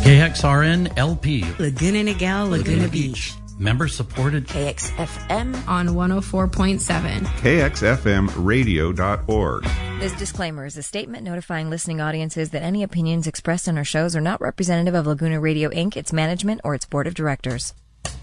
KXRN LP, Laguna Niguel, Laguna Beach. Member supported. KXFM on 104.7. KXFMradio.org. This disclaimer is a statement notifying listening audiences that any opinions expressed on our shows are not representative of Laguna Radio Inc., its management, or its board of directors.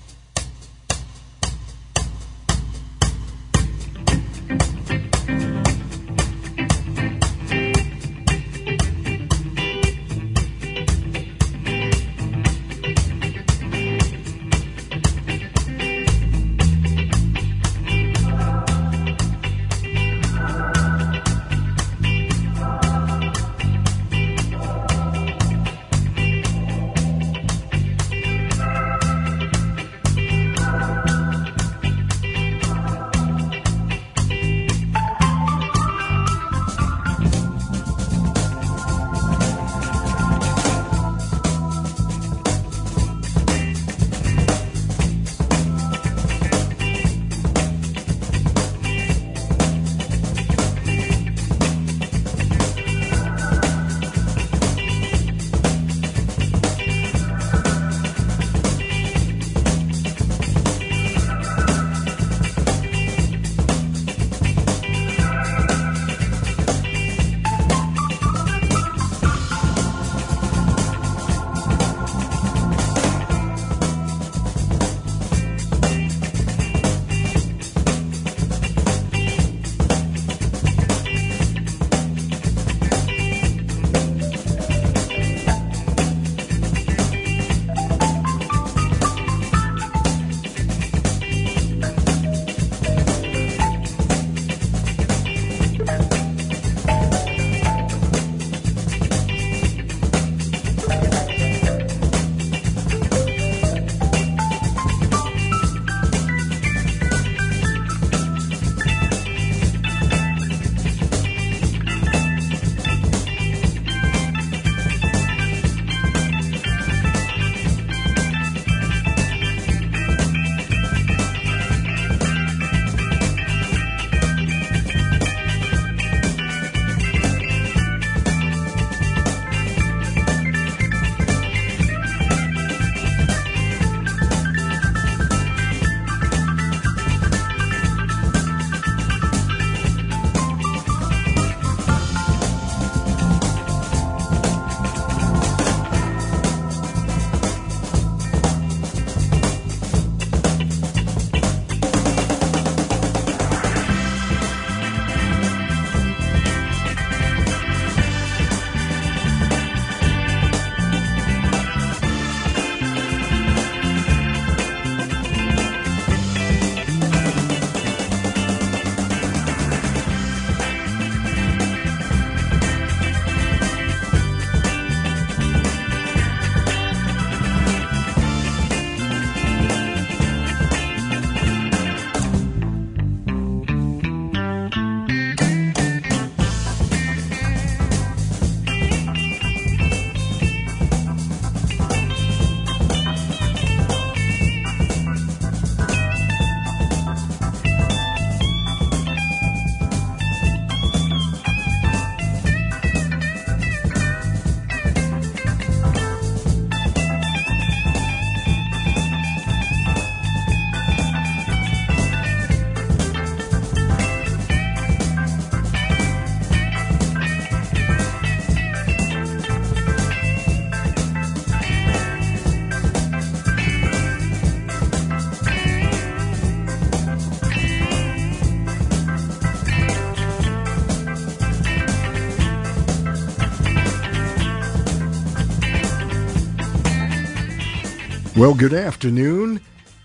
Well, good afternoon,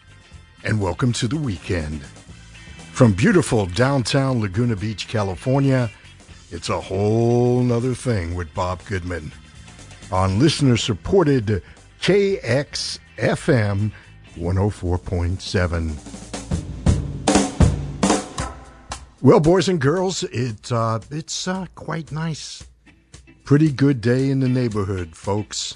and welcome to the weekend. From beautiful downtown Laguna Beach, California, it's a whole nother thing with Bob Goodman on listener-supported KXFM 104.7. Well, boys and girls, it's quite nice. Pretty good day in the neighborhood, folks.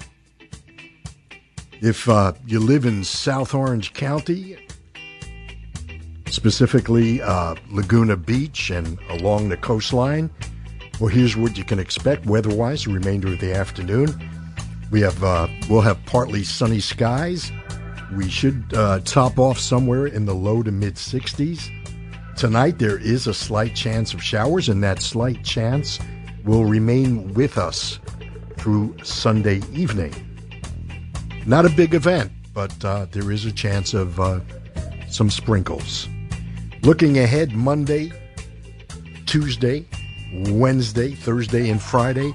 If you live in South Orange County, specifically Laguna Beach and along the coastline, well, here's what you can expect weather-wise the remainder of the afternoon. We'll have partly sunny skies. We should top off somewhere in the low to mid 60s. Tonight there is a slight chance of showers, and that slight chance will remain with us through Sunday evening. Not a big event, but there is a chance of some sprinkles. Looking ahead, Monday, Tuesday, Wednesday, Thursday, and Friday,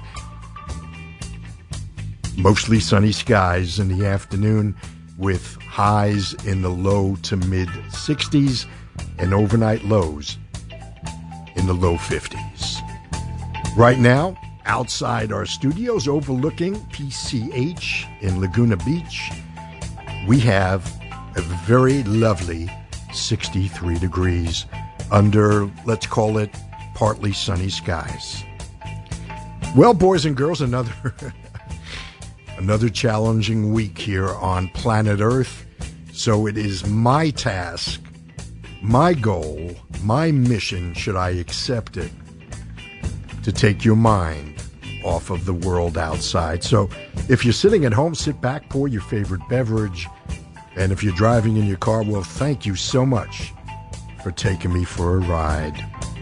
mostly sunny skies in the afternoon with highs in the low to mid 60s and overnight lows in the low 50s. Right now, outside our studios overlooking PCH in Laguna Beach, we have a very lovely 63 degrees under, let's call it, partly sunny skies. Well, boys and girls, another challenging week here on planet Earth. So it is my task, my goal, my mission, should I accept it, to take your mind off of the world outside. So if you're sitting at home, sit back, pour your favorite beverage. And if you're driving in your car, well, thank you so much for taking me for a ride.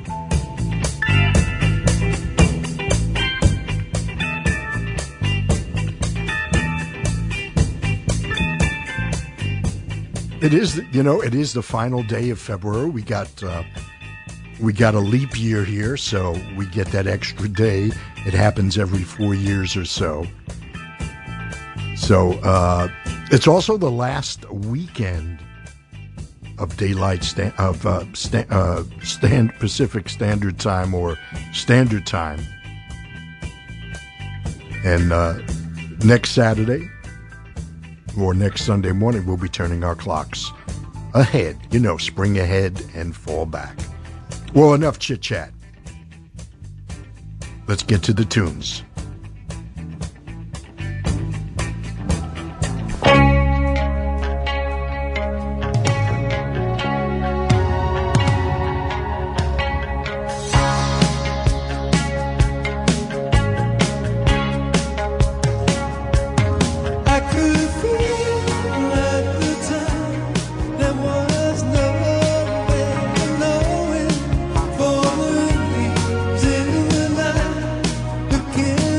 It is, it is the final day of February. We got a leap year here, so we get that extra day. It happens every 4 years or so. So it's also the last weekend of Pacific Standard Time or Standard Time. And next Saturday or next Sunday morning, we'll be turning our clocks ahead. Spring ahead and fall back. Well, enough chit-chat. Let's get to the tunes. Looking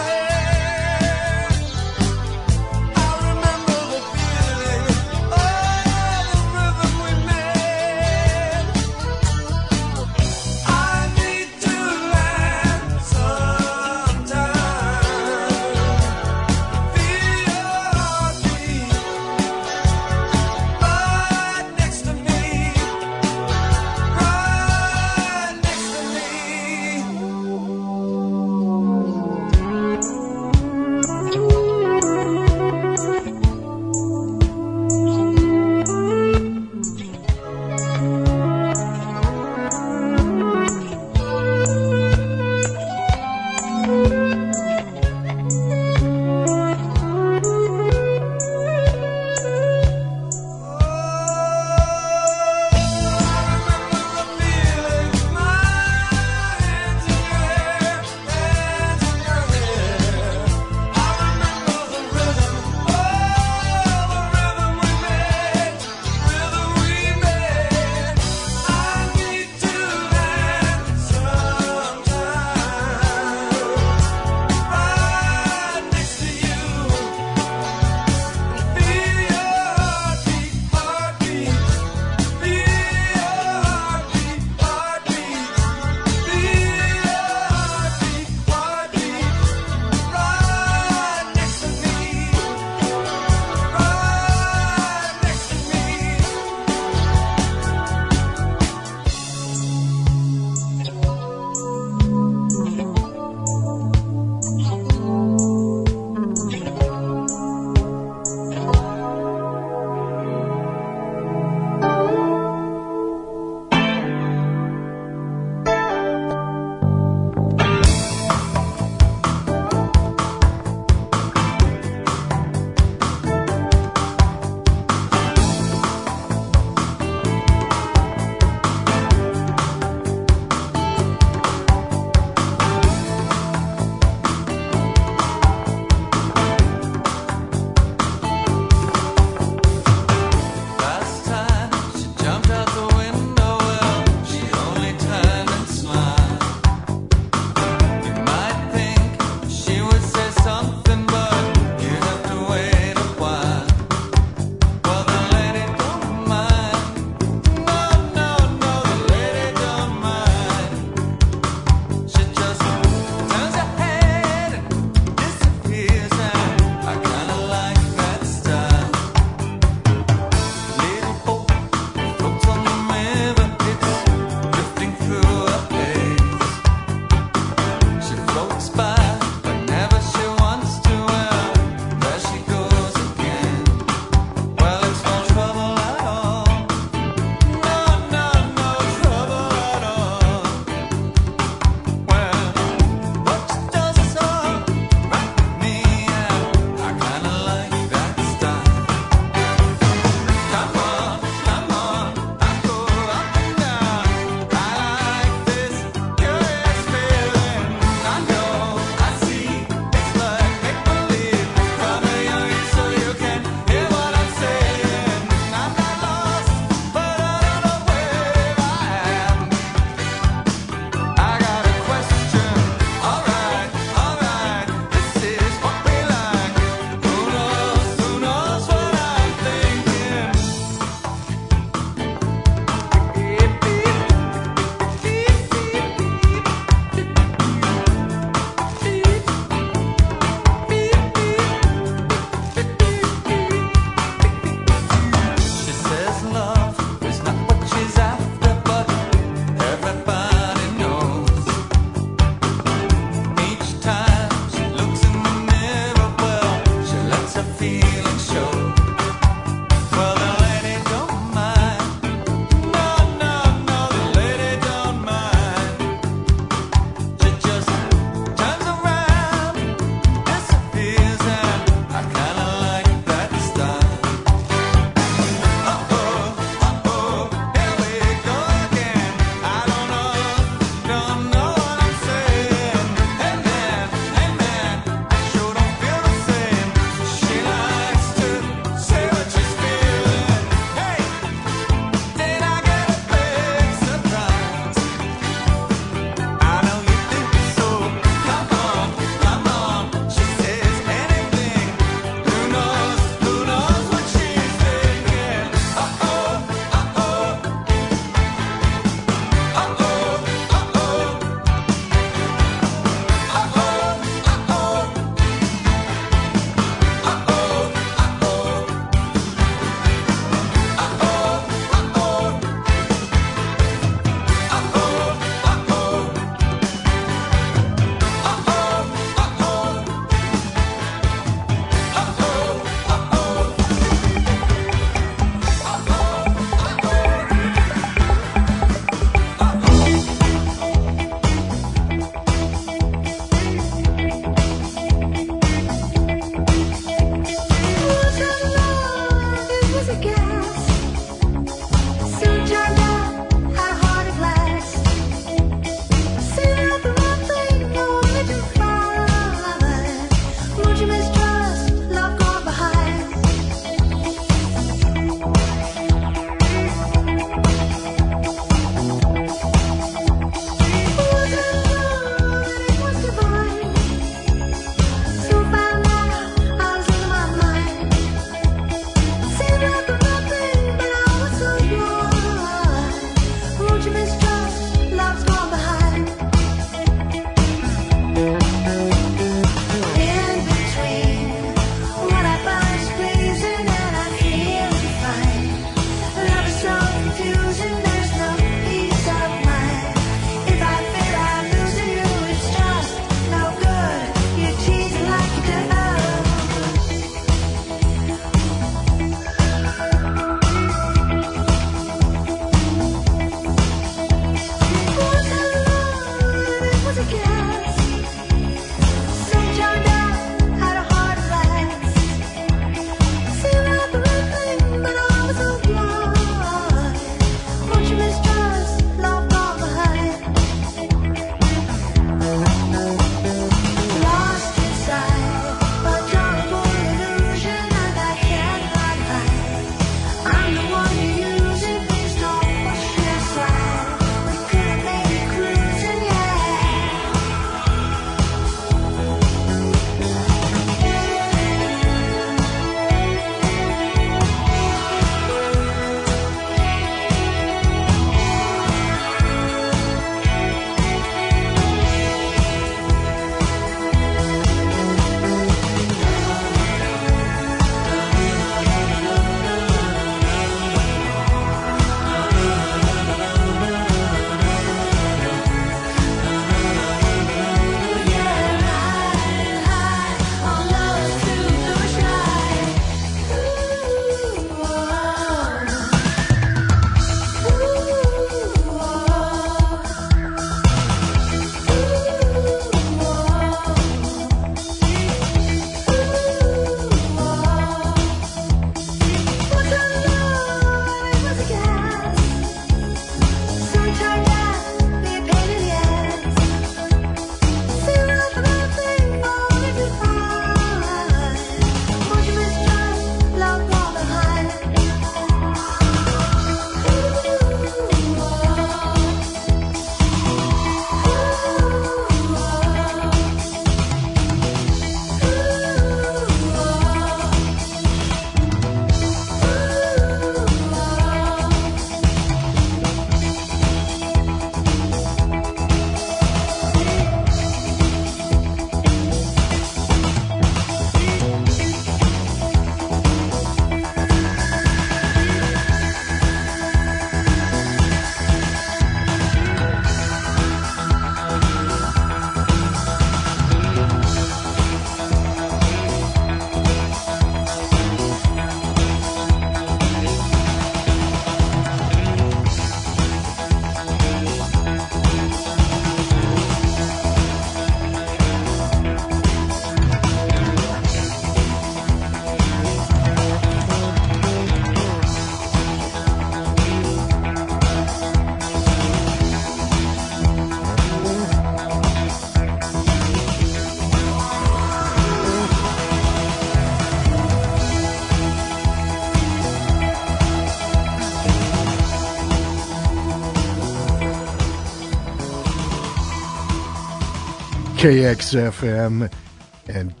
KXFM and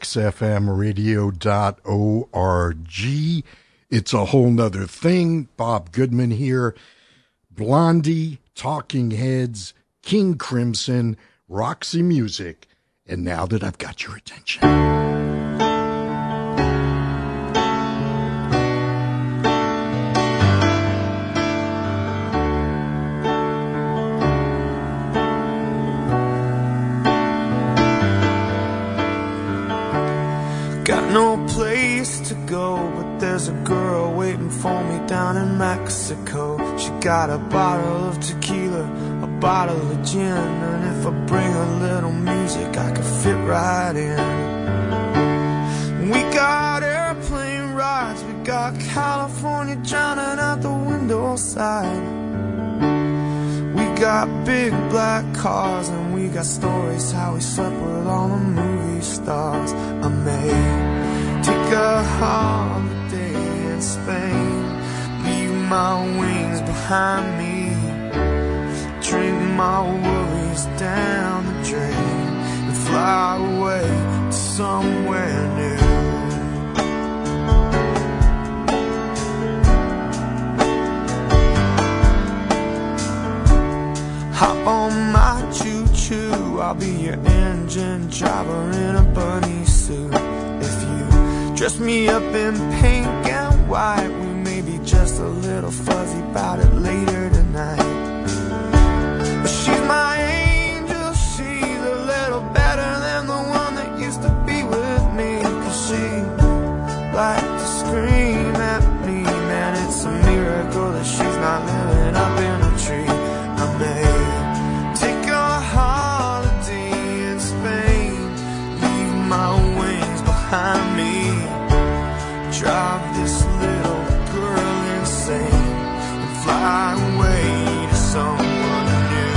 KXFMradio.org. It's a whole nother thing. Bob Goodman here. Blondie, Talking Heads, King Crimson, Roxy Music. And now that I've got your attention. Got no place to go, but there's a girl waiting for me down in Mexico. She got a bottle of tequila, a bottle of gin, and if I bring a little music, I could fit right in. We got airplane rides, we got California drowning out the window side. We got big black cars, and we got stories how we slept with all the movie stars. I may take a holiday in Spain, leave my wings behind me, drink my worries down the drain, and fly away to somewhere new. Hop on my choo-choo, I'll be your engine driver in a bunny suit. If you dress me up in pink and white, we may be just a little fuzzy about it later tonight. But she's my angel, she's a little better than the one that used to be with me. Cause she liked to scream at me, man, it's a miracle that she's not living up in a tree. I may take a holiday in Spain, leave my wings behind me, drive this little girl insane, and fly away to someone new.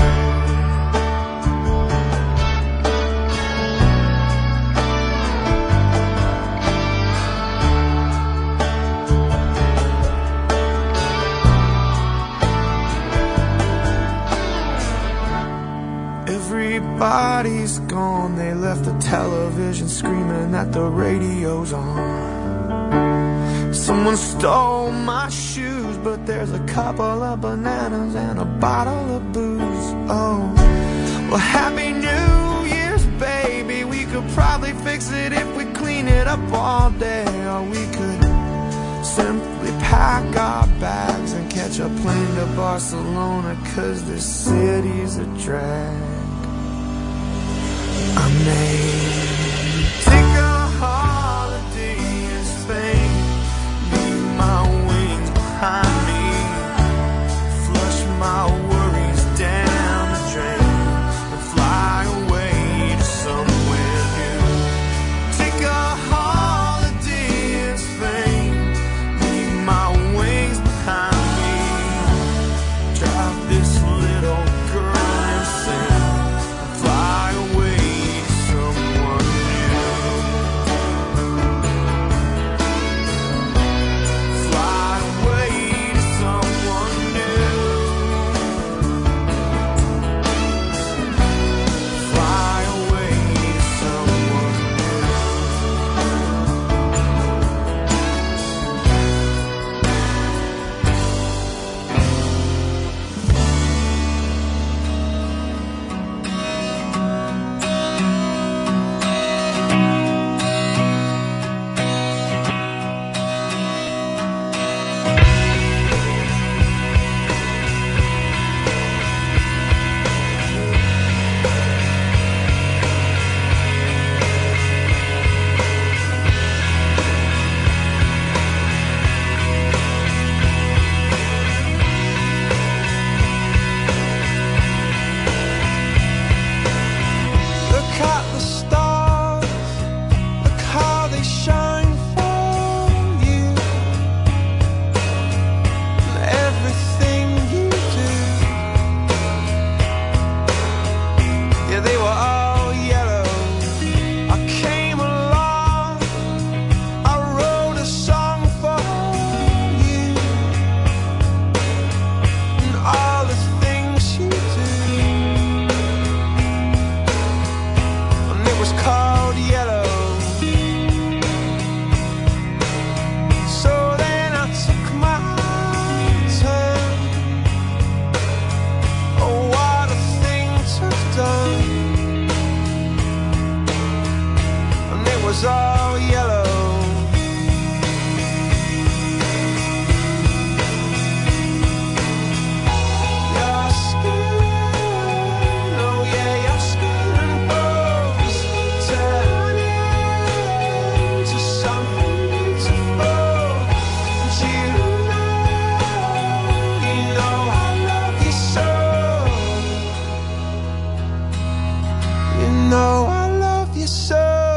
Everybody's gone, they left the television screaming that the radio's on. Someone stole my shoes, but there's a couple of bananas and a bottle of booze. Oh, well, Happy New Year's, baby. We could probably fix it if we clean it up all day. Or we could simply pack our bags and catch a plane to Barcelona, cause this city's a drag. I may take a holiday in Spain, leave my wings behind me, flush my worries down the drain, and fly away to somewhere new. Take a holiday in Spain, leave my wings behind me, drive this little girl insane, and fly away to someone new. was all yellow. Your skin, oh yeah, your skin and bones turn into something beautiful. And you know I love you so. You know I love you so.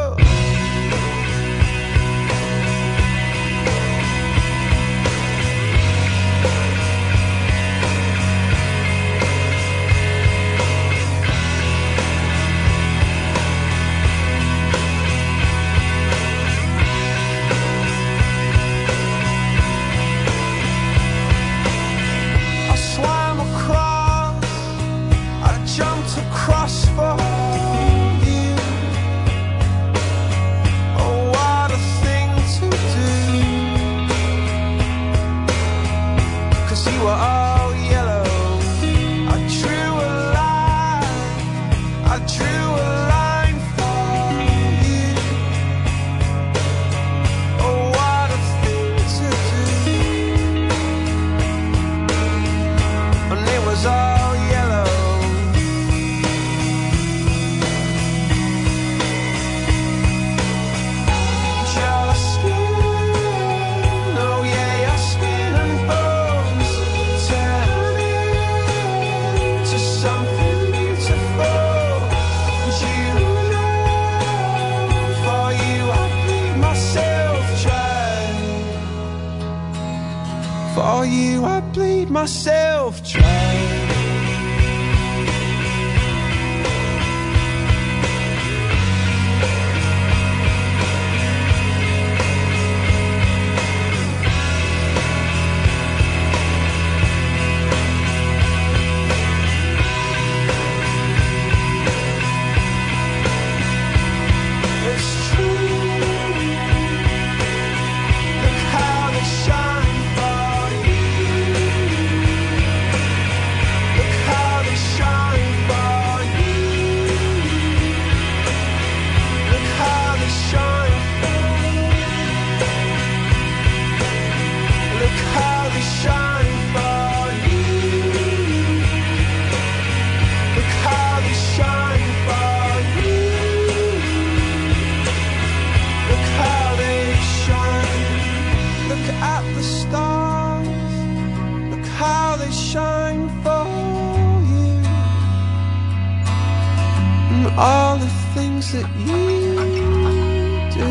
I swam across, I jumped across for you. Oh, what a thing to do. 'Cause you were all yellow. I drew a line, I drew a line for you. Oh, what a thing to do. And it was all yellow. Your skin, oh yeah, your skin and bones turn into something beautiful. And you know, for you I bleed myself dry. For you I bleed myself dry. It's true. Look how they shine for you. Look how they shine for you. Look how they shine for you. Look how they shine for you. Look how they shine for you. Look how they shine. Look at the stars. Look how they shine for you. And all the things that you do.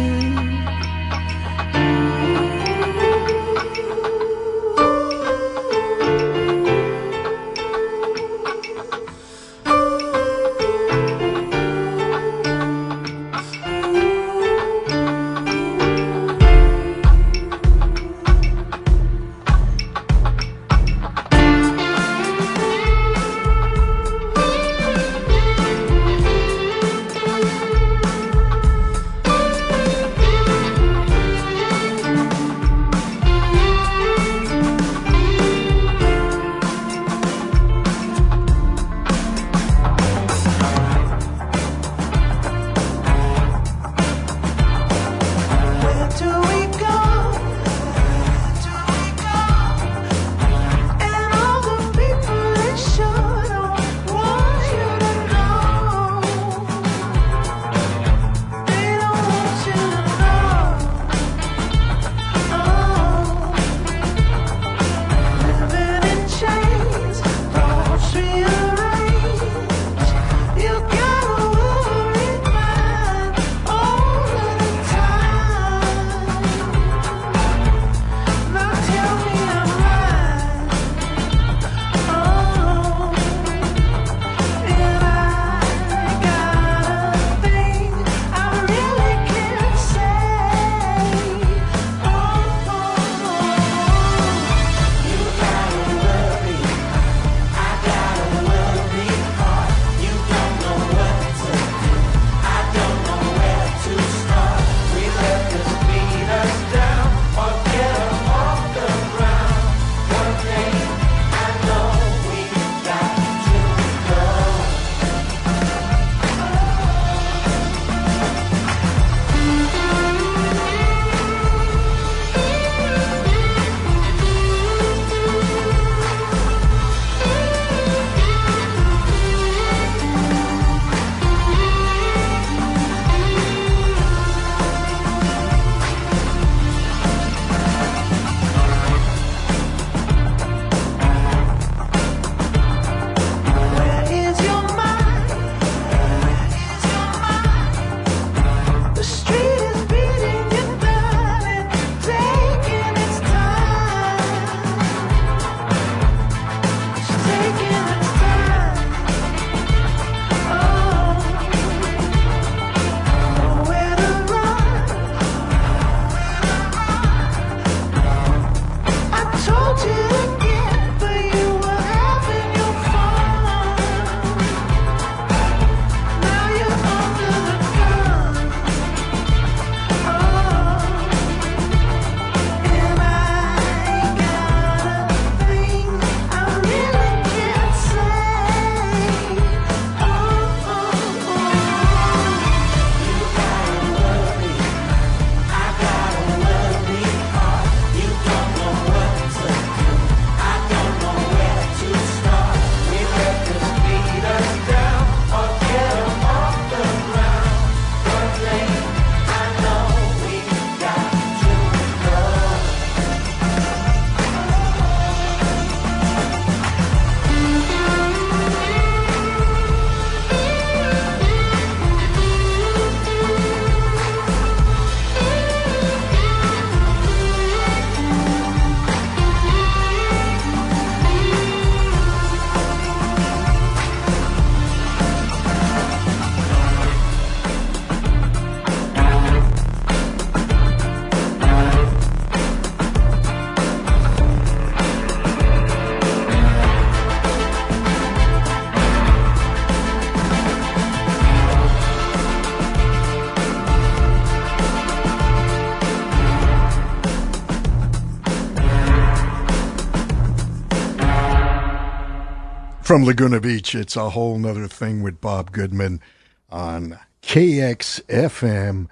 From Laguna Beach, it's a whole nother thing with Bob Goodman on KXFM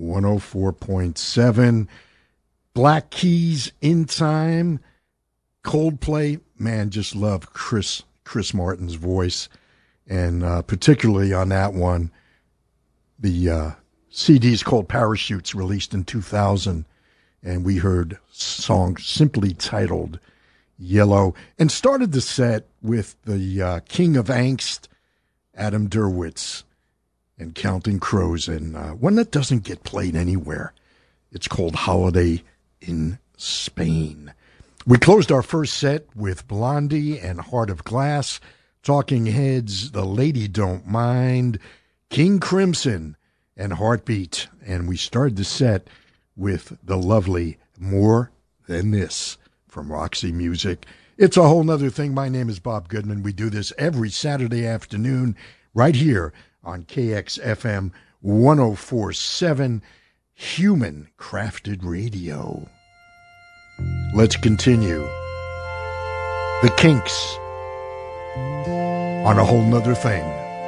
104.7. Black Keys, In Time, Coldplay. Man, just love Chris Martin's voice. And particularly on that one, the CD's called Parachutes, released in 2000. And we heard song simply titled Yellow, and started the set with the King of Angst, Adam Derwitz, and Counting Crows, and one that doesn't get played anywhere. It's called Holiday in Spain. We closed our first set with Blondie and Heart of Glass, Talking Heads, The Lady Don't Mind, King Crimson, and Heartbeat, and we started the set with the lovely More Than This from Roxy Music. It's a whole nother thing. My name is Bob Goodman. We do this every Saturday afternoon right here on KXFM 104.7 Human Crafted Radio. Let's continue. The Kinks on a whole nother thing.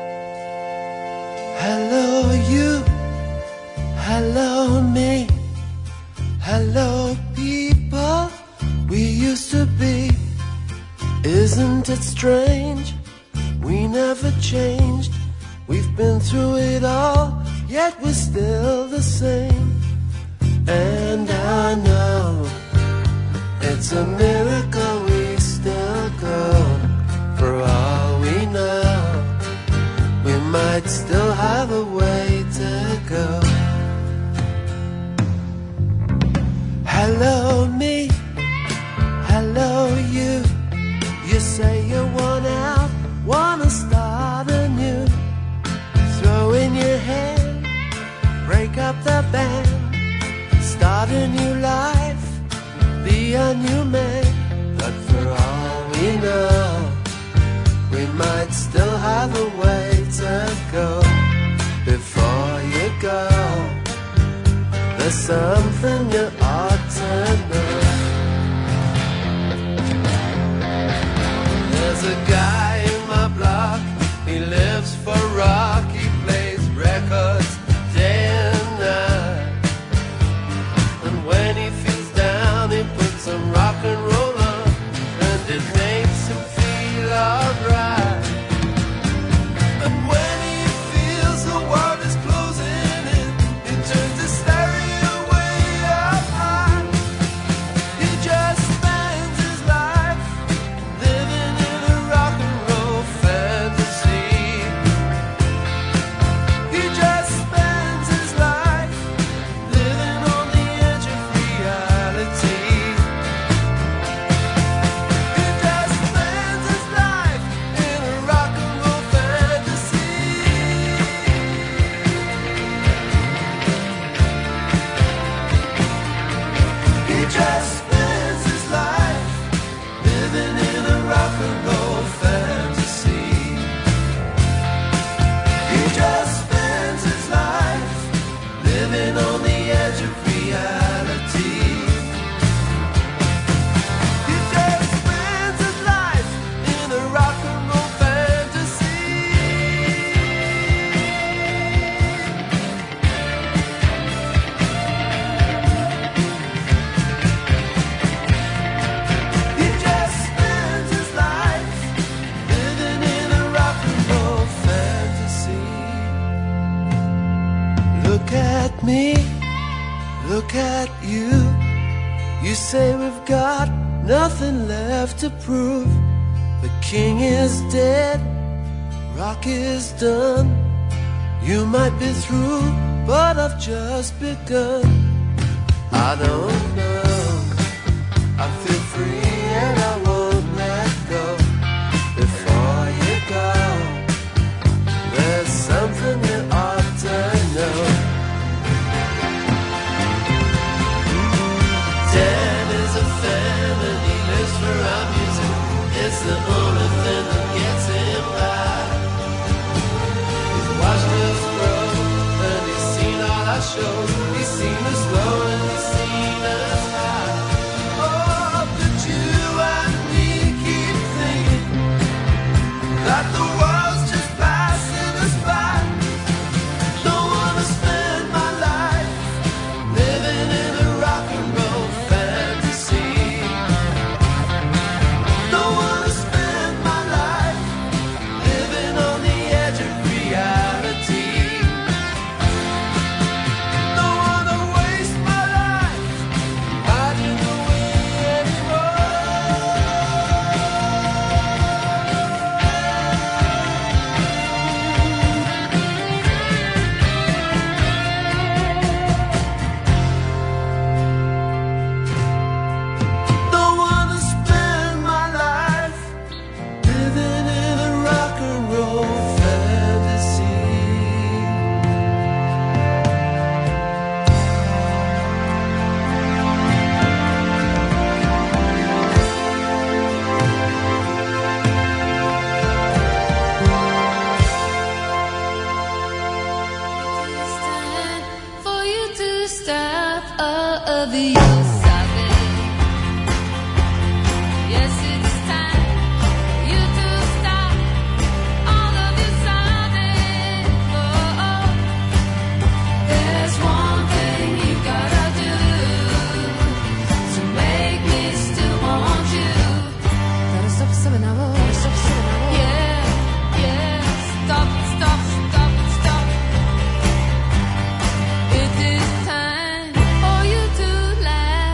Hello you, hello me, hello people we used to be. Isn't it strange? We never changed. We've been through it all, yet we're still the same. And I know it's a miracle we still go. For all we know, we might still have a way to go. Hello me, hello you. You say you want out, wanna start anew. Throw in your hand, break up the band, start a new life, be a new man. But for all we know, we might still have a way to go. Before you go, there's something you ought to know. There's a guy in my block, he lives for rock, he plays records day and night. And when he feels down, he puts some rock and roll on, and it makes him feel alright. And when he feels the world is closing in, he turns the stereo way up high. He just spends his life living in a rock and roll fantasy. He just spends his life living on the edge of reality. He just spends his life in a rock and roll fantasy. He just spends his life living in a rock and roll fantasy. He just spends his life living on the edge of reality. He just spends his life in a rock and roll fantasy. He just spends his life living in a rock and roll fantasy. Look at me, look at you. You say we've got nothing left to prove. The king is dead, rock is done. You might be through, but I've just begun. I don't know, I feel free and I won't let go. Before you go, there's something you ought to know. Dan is a fan and he lives for our music. It's the only thing that gets him by. He's watched us grow and he's seen all our shows. He's seen us low and he's seen us high. Oh, but you and of you sabe. Yes, it's time for you to stop all of you sobbing. Oh, oh. There's one thing you gotta do to make me still want you. Gotta stop sobbing now, stop sobbing now. Yeah, yeah, stop, stop, stop, stop. It is time for you to laugh.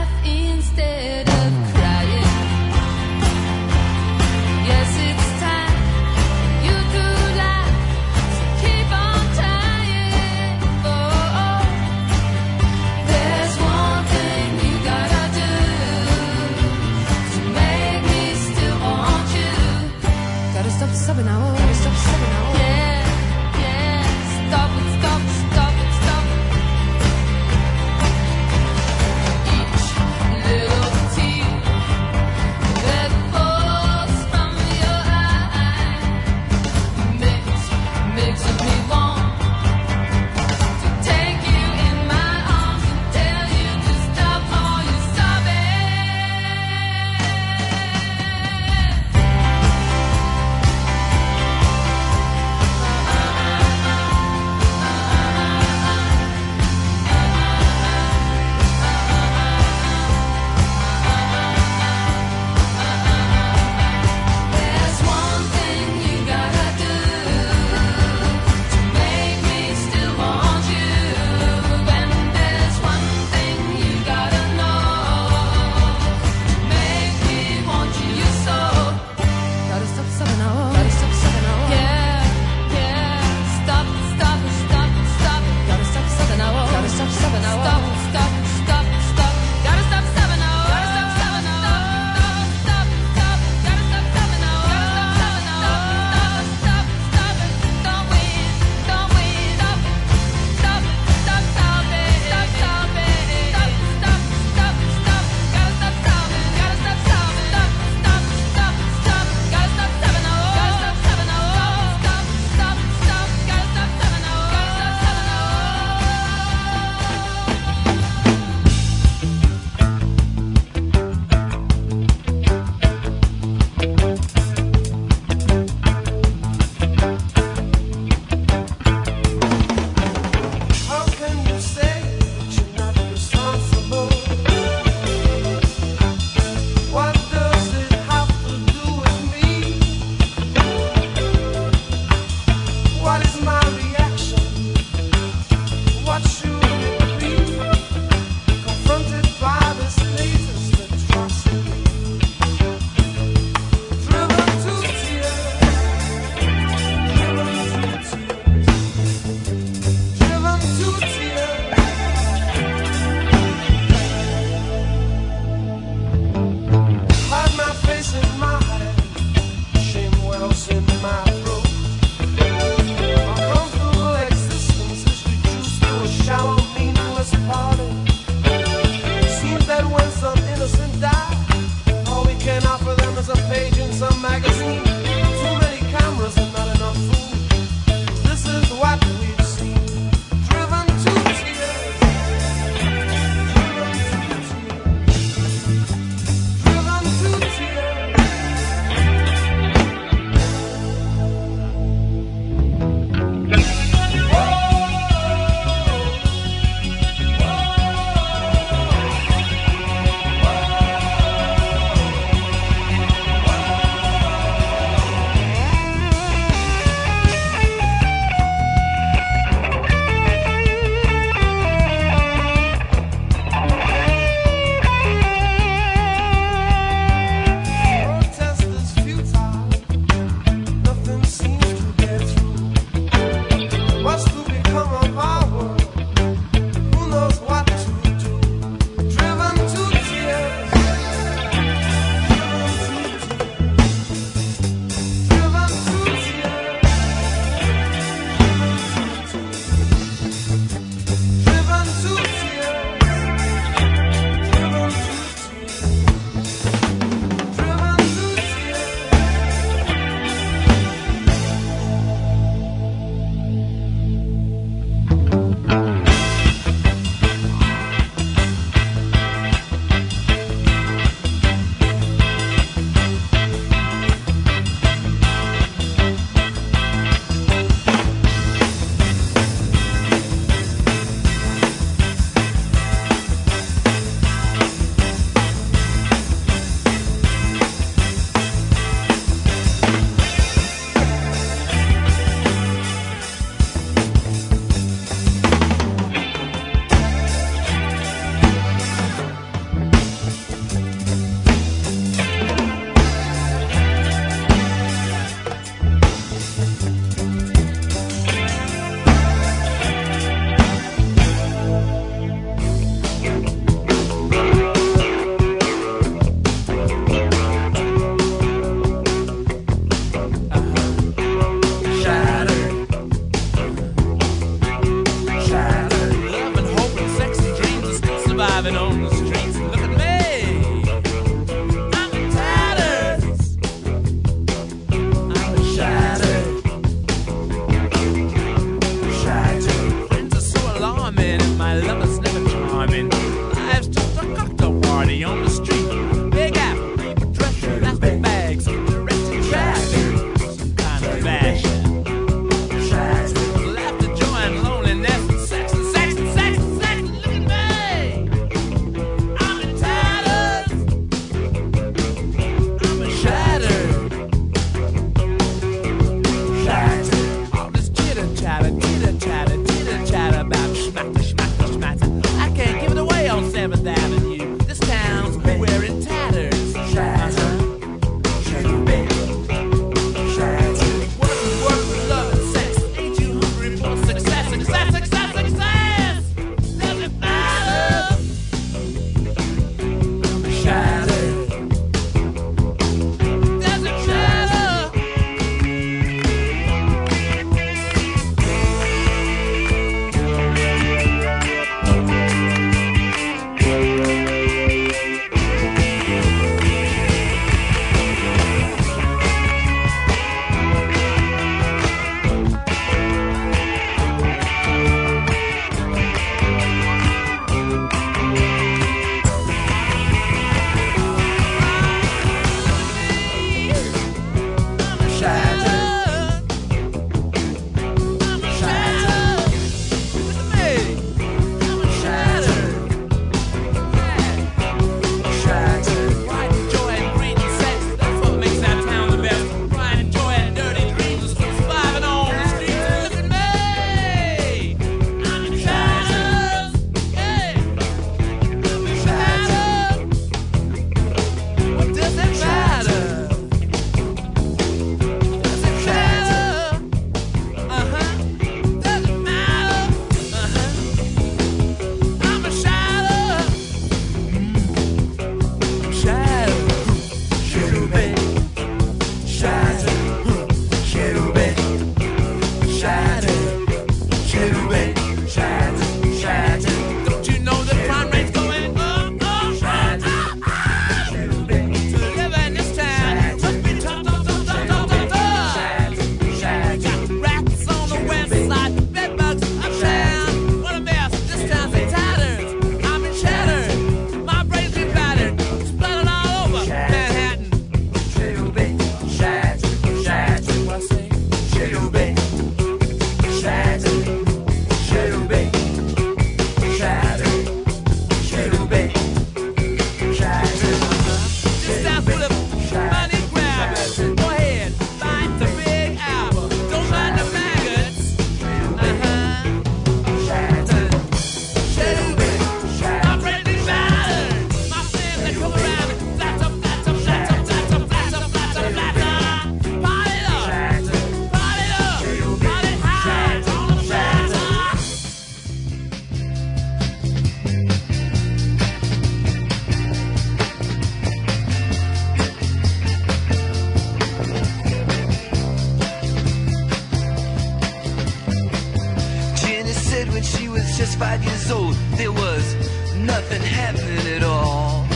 said when she was just 5 years old, there was nothing happening at all.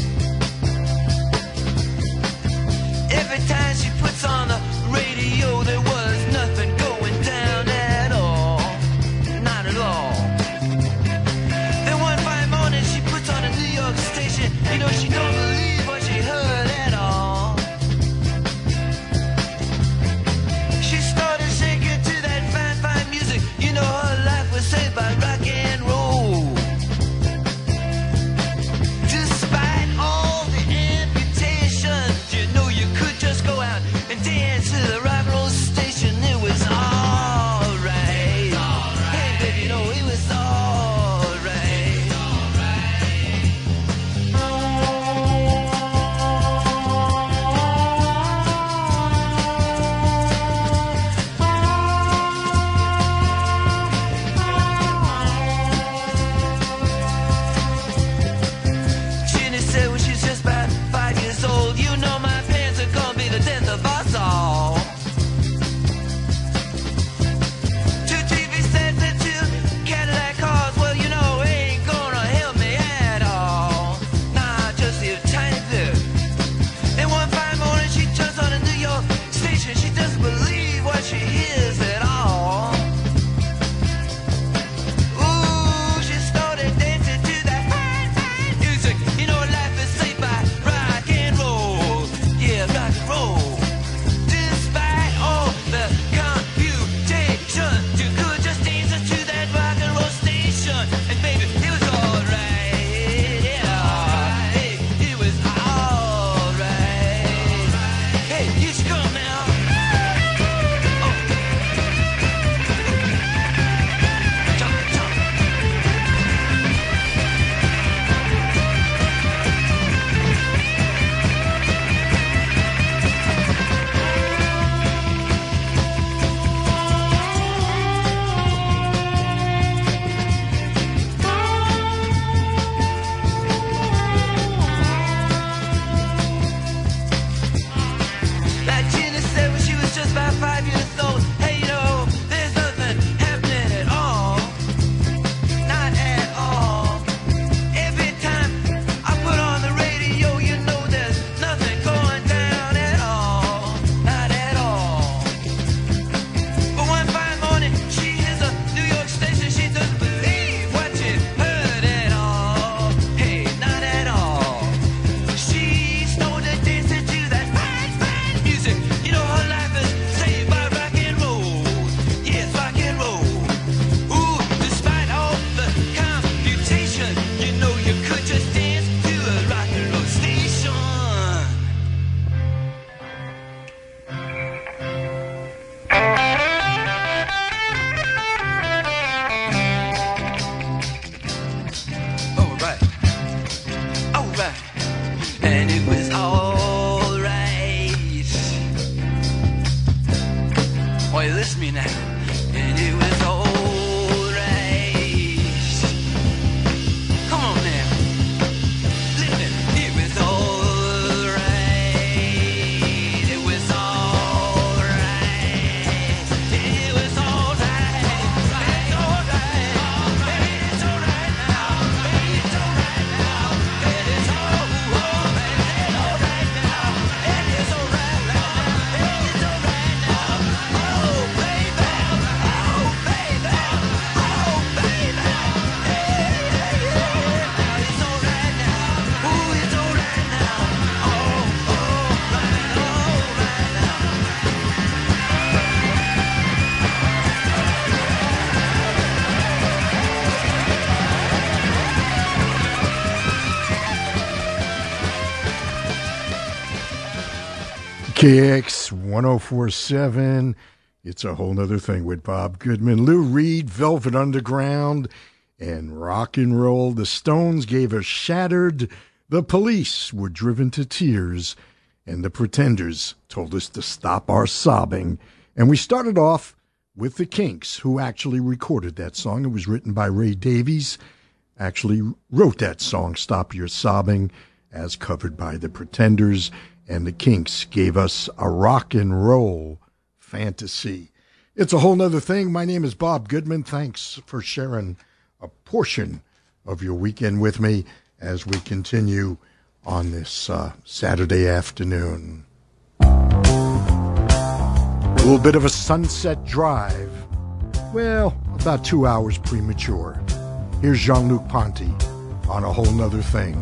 Every time she puts on the radio, there was nothing going down at all. Not at all. Then one fine morning she puts on a New York station. You know, she don't believe what she heard at all. She started shaking to that fine, fine music. You know, her life was saved by rock and roll. Despite all the amputations, you know you could just go out and dance to the rock and roll station. It was alright. Hey, baby, you know it was alright. Ginny said when she's just about 5 years old, you know my parents are gonna be the death of us all. Two TV sets and two Cadillac cars, well, you know, ain't gonna help me at all. Nah, just a tiny bit. And one fine morning she turns on a New York station. She doesn't believe what she hears at all. Ooh, she started dancing to that fine, fine music. You know, life is saved by rock and roll. Yeah, rock and roll. Despite all the computation, you could just dance to that rock and roll station. And baby, it was alright. Yeah, hey, it was alright. Hey, you should come now. Oh. Jump, jump. Like Gina said when she was just about 5 years old, hey, you know, there's nothing happening at all. Not at all. Every time I put on the radio, you know there's nothing going down at all. Not at all. But one fine morning, she hears a New York station. She doesn't believe what she heard at all. Hey, not at all. She started dancing to that fine, fine music. You know, her life is saved by rock and roll. Yes, rock and roll. Ooh, despite all the computation, you know you could just dance to a rock and roll station. Alright. Alright. And it was alright. Oh, you listen to me now. And it was alright. Come on now. Listen. It was alright. It was alright. It was alright. It's alright. It's alright now. It's alright now. It is alright. It's alright now. It is alright now. It's alright now. Oh, baby. Oh, baby. Oh, baby. Yeah, yeah, yeah. Now it's alright now. Ooh, it's alright now. Oh, alright now. KX 1047. It's a whole nother thing with Bob Goodman, Lou Reed, Velvet Underground, and rock and roll. The Stones gave us Shattered. The Police were driven to tears. And the Pretenders told us to stop our sobbing. And we started off with the Kinks, who actually recorded that song. It was written by Ray Davies. Actually wrote that song, Stop Your Sobbing, as covered by the Pretenders. And the Kinks gave us a rock and roll fantasy. It's a whole nother thing. My name is Bob Goodman. Thanks for sharing a portion of your weekend with me as we continue on this Saturday afternoon. A little bit of a sunset drive. Well, about 2 hours premature. Here's Jean-Luc Ponty on A Whole Nother Thing.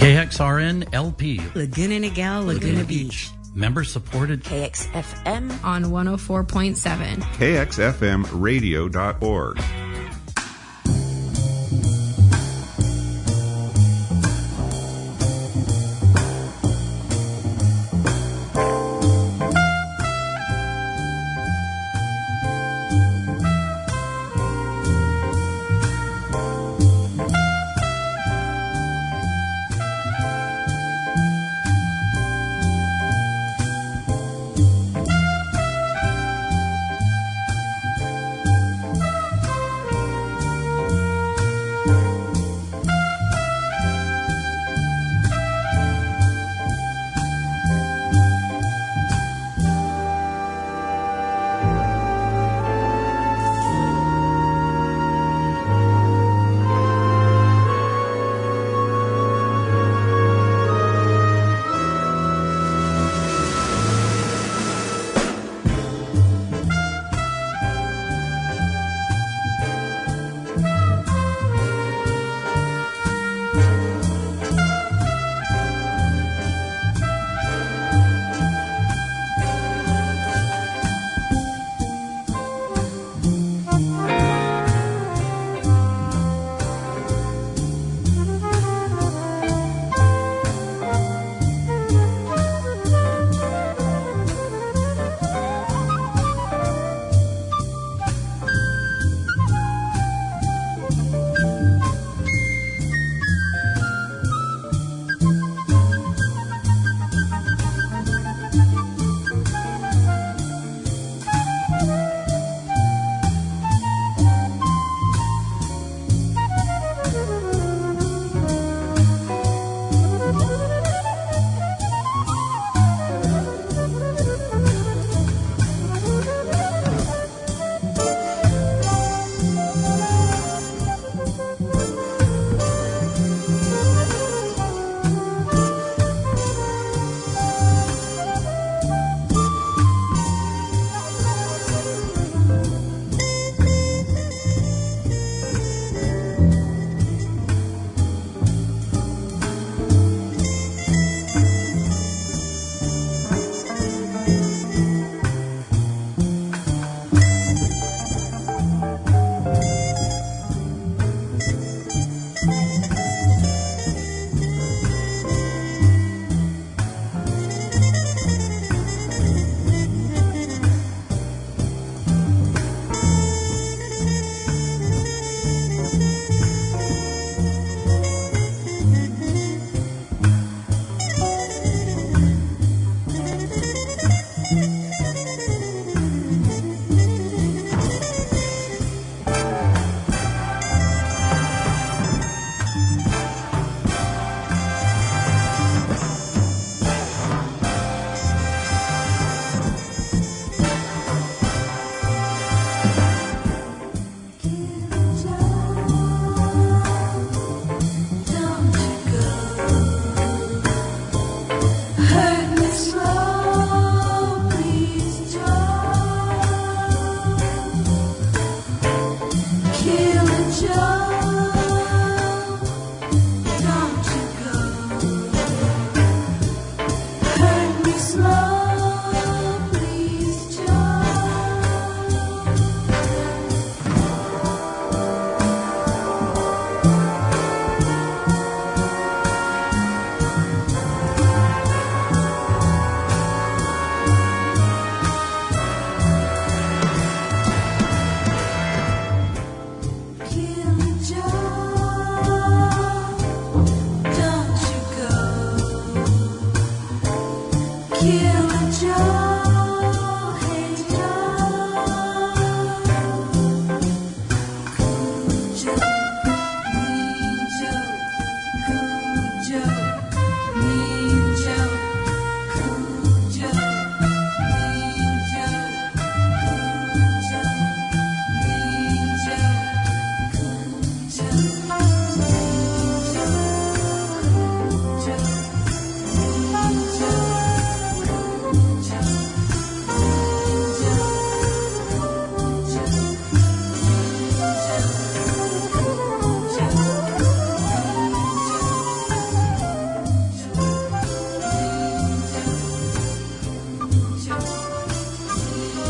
KXRN LP. Laguna Niguel, Laguna Beach. Member supported. KXFM on 104.7. KXFMradio.org.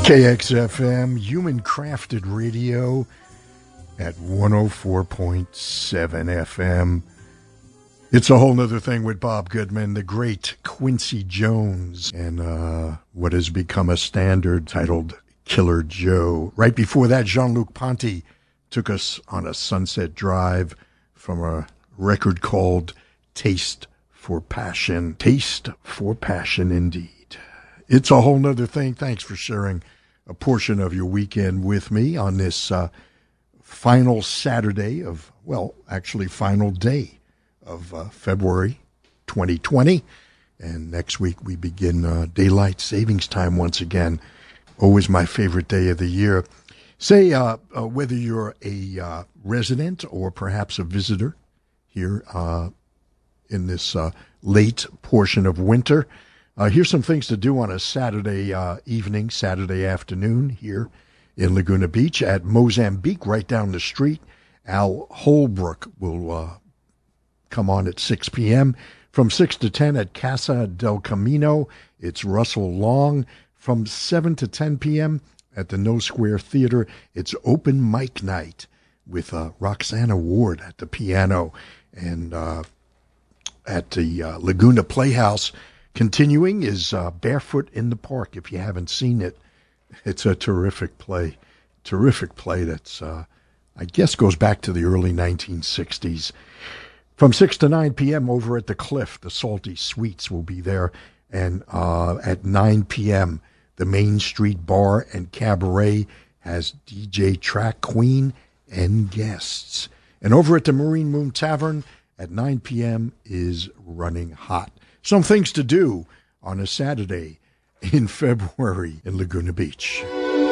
KXFM, human crafted radio at 104.7 FM. It's a whole nother thing with Bob Goodman, the great Quincy Jones, and what has become a standard titled Killer Joe. Right before that, Jean-Luc Ponty took us on a sunset drive from a record called Taste for Passion. Taste for Passion, indeed. It's a whole nother thing. Thanks for sharing a portion of your weekend with me on this final Saturday of, well, actually final day of February 2020. And next week we begin daylight savings time once again. Always my favorite day of the year. Say, whether you're a resident or perhaps a visitor here in this late portion of winter, here's some things to do on a Saturday evening, Saturday afternoon here in Laguna Beach at Mozambique, right down the street. Al Holbrook will come on at 6 p.m. From 6 to 10 at Casa del Camino, it's Russell Long. From 7 to 10 p.m. at the No Square Theater, it's open mic night with Roxana Ward at the piano. And at the Laguna Playhouse, continuing is Barefoot in the Park. If you haven't seen it, it's a terrific play. Terrific play that's, I guess, goes back to the early 1960s. From 6 to 9 p.m. over at the Cliff, the Salty Sweets will be there. And at 9 p.m., the Main Street Bar and Cabaret has DJ Track Queen and guests. And over at the Marine Moon Tavern at 9 p.m. is Running Hot. Some things to do on a Saturday in February in Laguna Beach.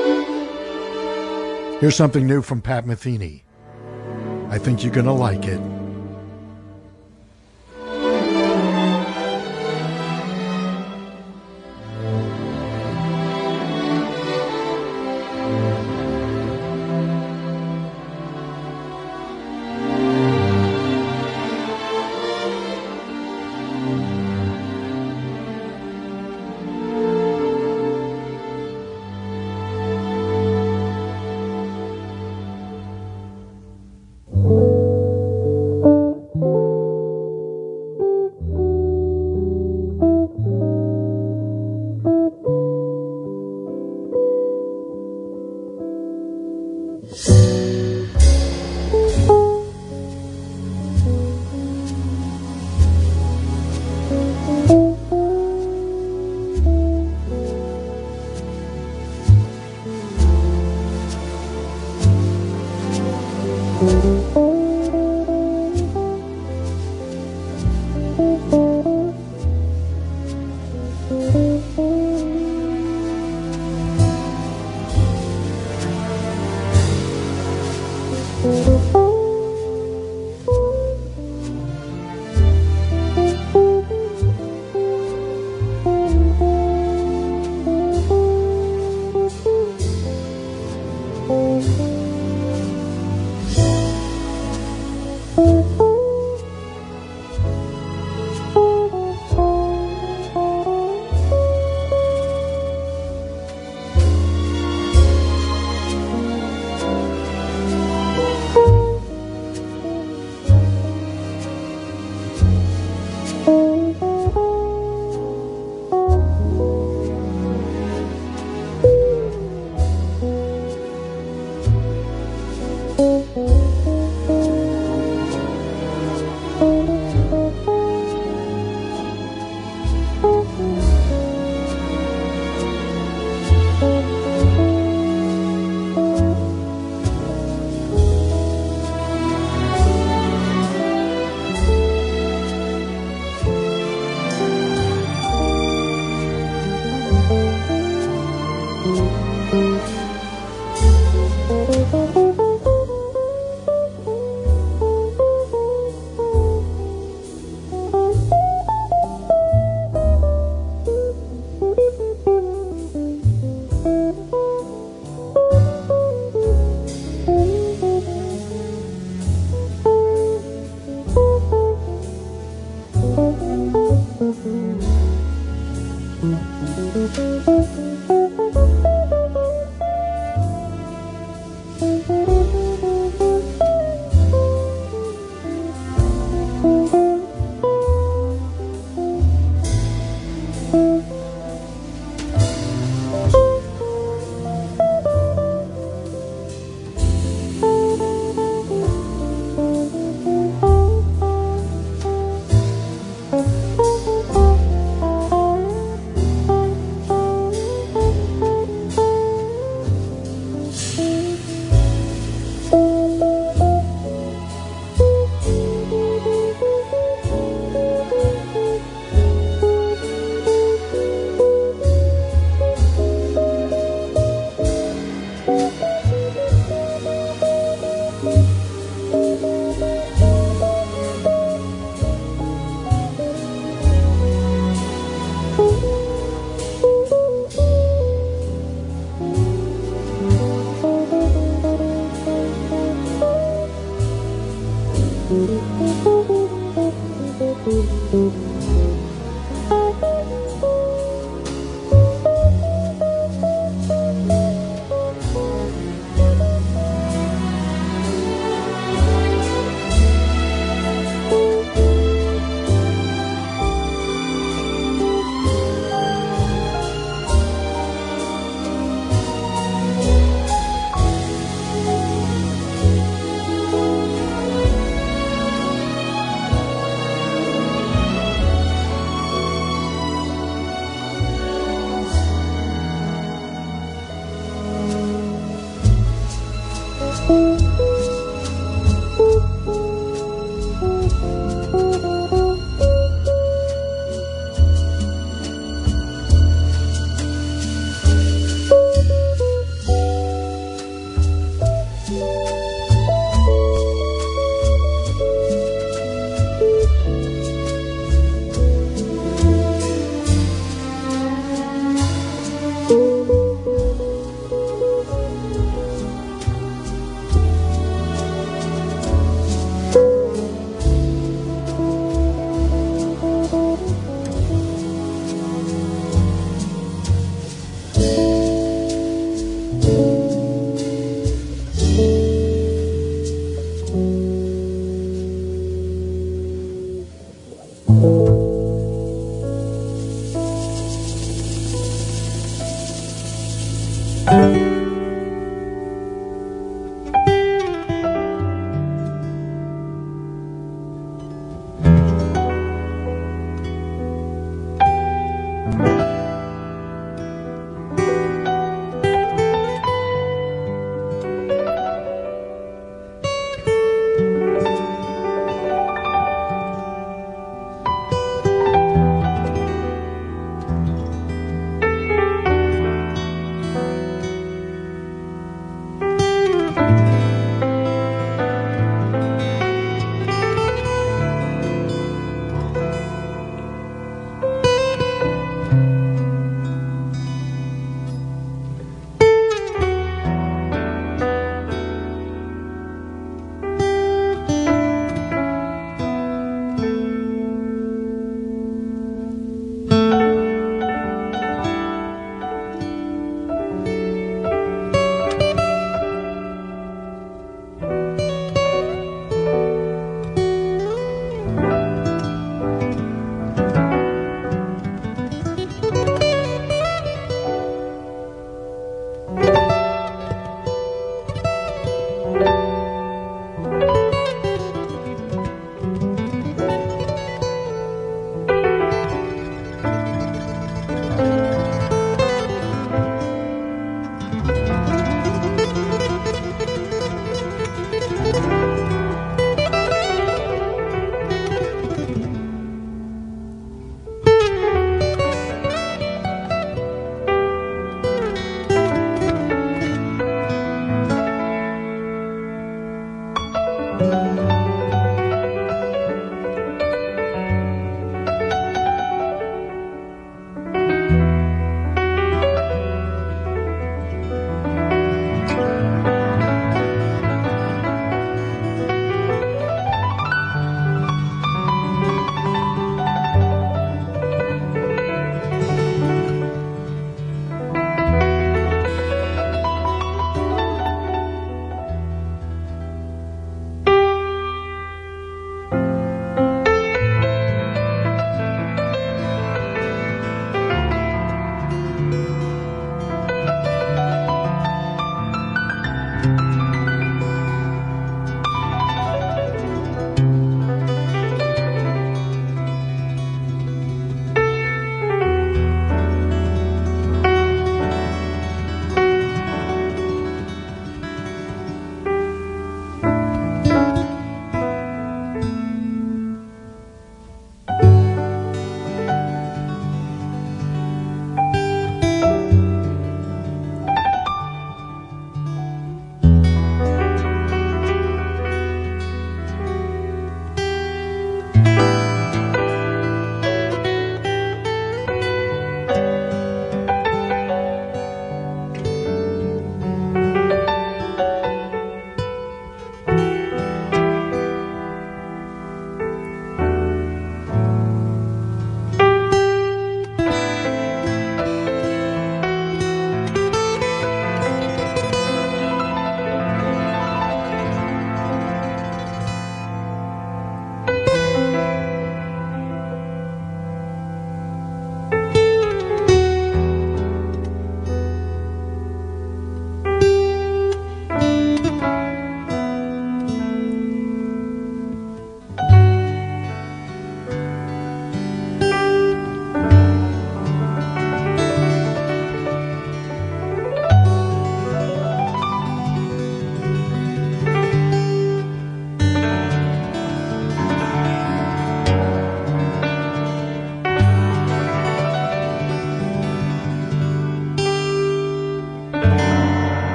Here's something new from Pat Metheny. I think you're going to like it.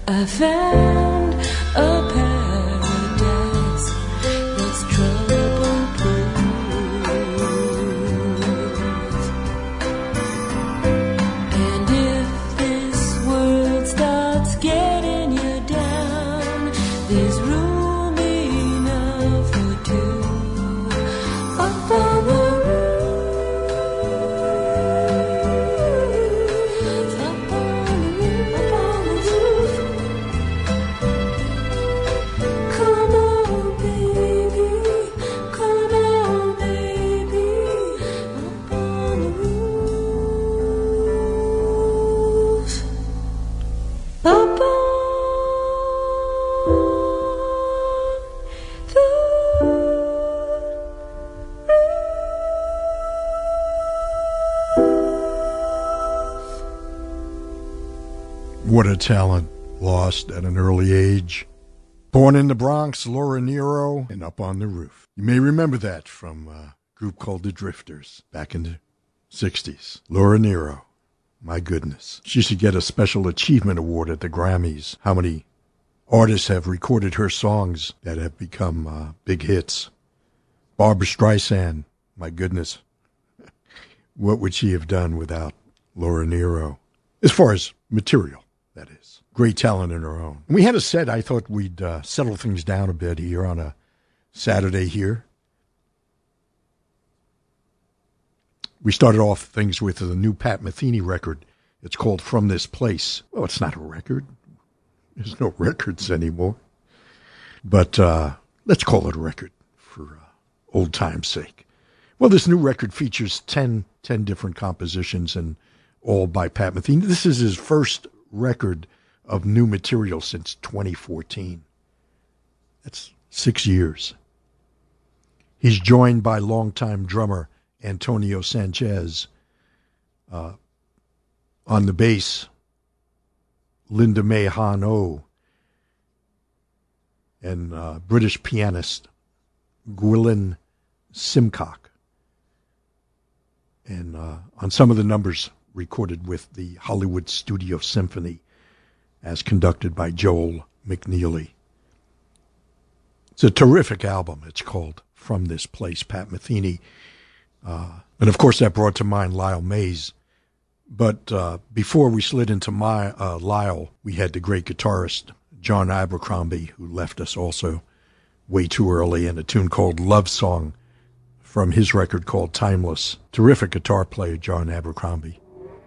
I found a paradise that's trouble-proof. And if this world starts getting you down, there's room enough for two up on the What a talent lost at an early age. Born in the Bronx, Laura Nyro, and Up on the Roof. You may remember that from a group called The Drifters back in the 60s. Laura Nyro, my goodness. She should get a Special Achievement Award at the Grammys. How many artists have recorded her songs that have become big hits? Barbra Streisand, my goodness. What would she have done without Laura Nyro? As far as material, that is. Great talent in her own. We had a set. I thought we'd settle things down a bit here on a Saturday here. We started off things with the new Pat Metheny record. It's called From This Place. Well, it's not a record. There's no records anymore. But let's call it a record for old time's sake. Well, this new record features 10 different compositions, and all by Pat Metheny. This is his first record of new material since 2014. That's 6 years. He's joined by longtime drummer Antonio Sanchez. On the bass, Linda May Han-O, and British pianist Gwilyn Simcock. And on some of the numbers recorded with the Hollywood Studio Symphony, as conducted by Joel McNeely. It's a terrific album. It's called From This Place, Pat Metheny. And of course that brought to mind Lyle Mays. But before we slid into Lyle, we had the great guitarist John Abercrombie, who left us also way too early, and a tune called Love Song from his record called Timeless. Terrific guitar player, John Abercrombie.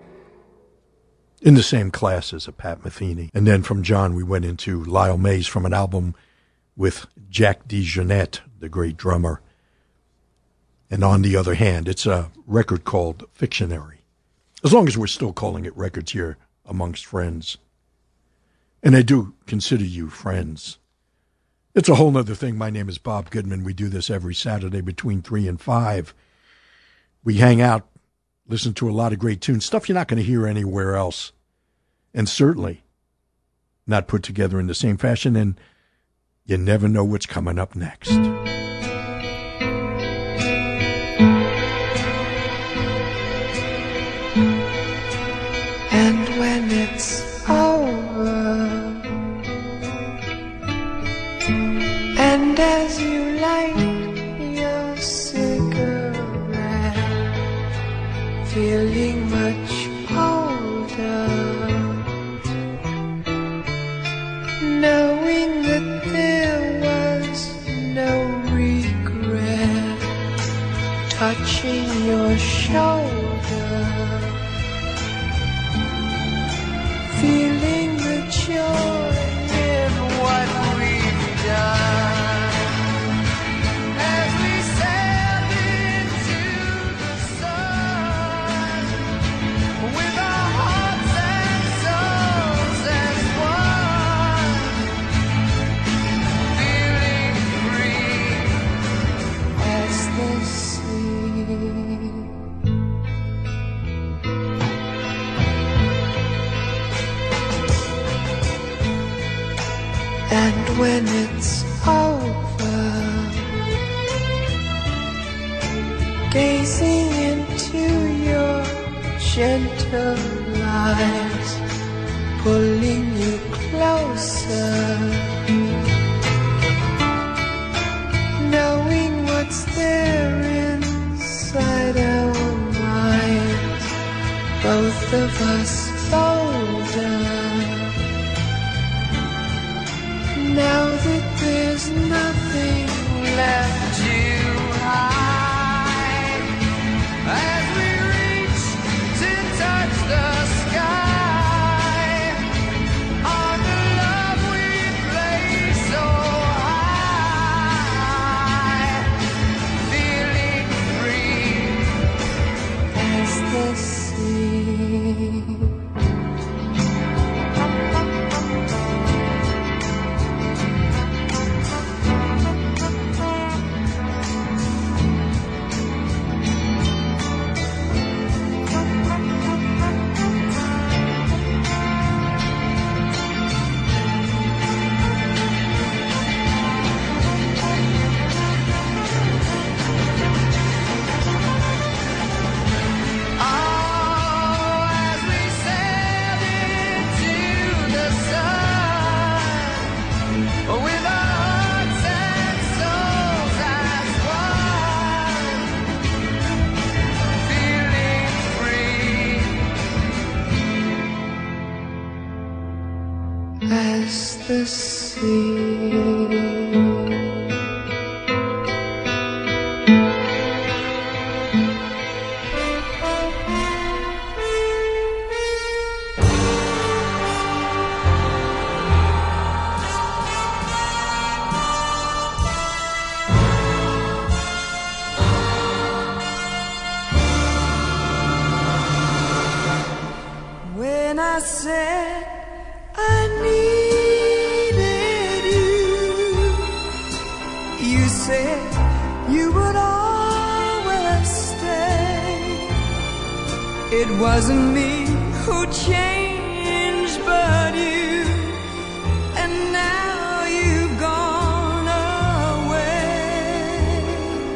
In the same class as a Pat Metheny. And then from John, we went into Lyle Mays from an album with Jack DeJohnette, the great drummer. And on the other hand, it's a record called Fictionary. As long as we're still calling it records here amongst friends. And I do consider you friends. It's a whole nother thing. My name is Bob Goodman. We do this every Saturday between 3 and 5. We hang out, listen to a lot of great tunes, stuff you're not going to hear anywhere else. And certainly not put together in the same fashion, and you never know what's coming up next. And when it's over, and as you light your cigarette, feeling much older, knowing that there was no regret, touching your shoulder, feeling the joy in what we've done, as we sail into the sun, with our hearts and souls as one, feeling free as the sea. And when it's over, gazing into your gentle eyes, pulling you close. closer, knowing what's there inside our minds, both of us bolder. Now that there's nothing left to hide, as we reach to touch the sky, on the love we place so high, feeling free as the sea. As the sea. When I said I needed you, you said you would always stay. It wasn't me who changed, but you, and now you've gone away.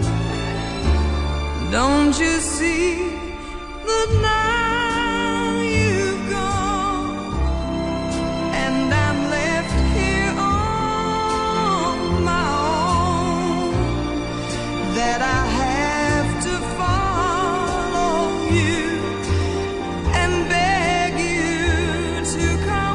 Don't you see that now you've gone, and I'm left here on my own, that I have to follow you and beg you to come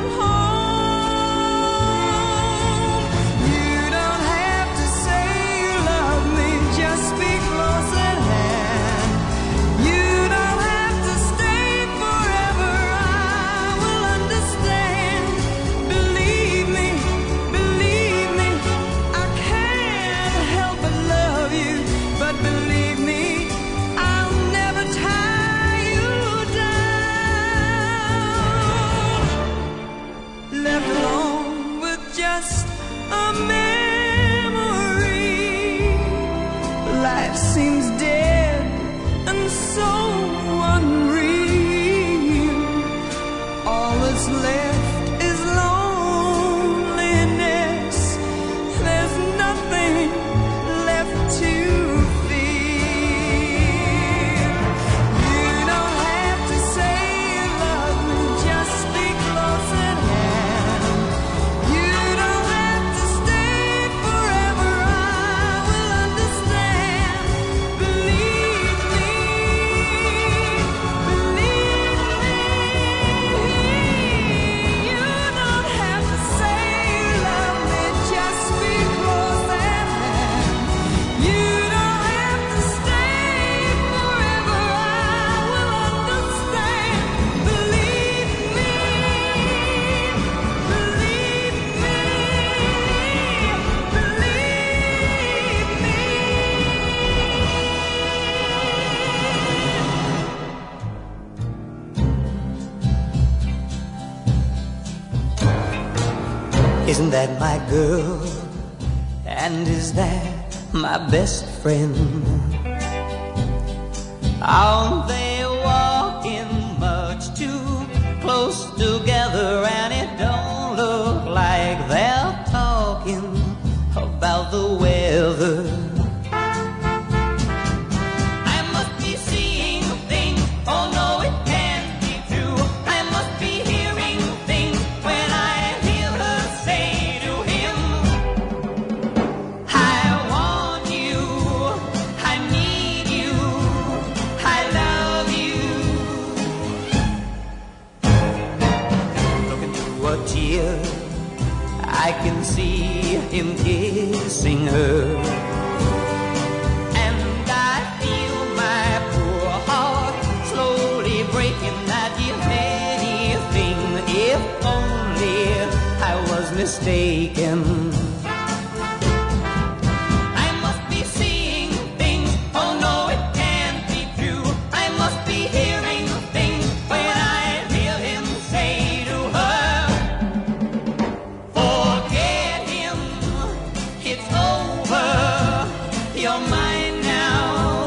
home. You don't have to say you love me, just be close at hand. You don't have to stay forever, I will understand. Believe me, I can't help but love you. But believe me, I'll never tie you down. Left alone with just a memory, life seems dead and so unreal. All that's left is loneliness. There's nothing left to feel. You don't have to say you love me, just be close at hand. You don't have to stay forever, I will understand. Believe me, you don't have to say you love me, just be close at hand. You don't have to stay forever, I will understand. Believe me, Isn't that my girl? And is that my best friend? Aren't they walking much too close together? And it don't look like they're talking about the weather. I must be seeing things, oh no, it can't be true. I must be hearing things when I hear her can see him kissing her. And I feel my poor heart slowly breaking. I'd give anything if only I was mistaken. I must be seeing things, oh no, it can't be true. I must be hearing things when I hear him say to her, forget him, it's over, you're mine now.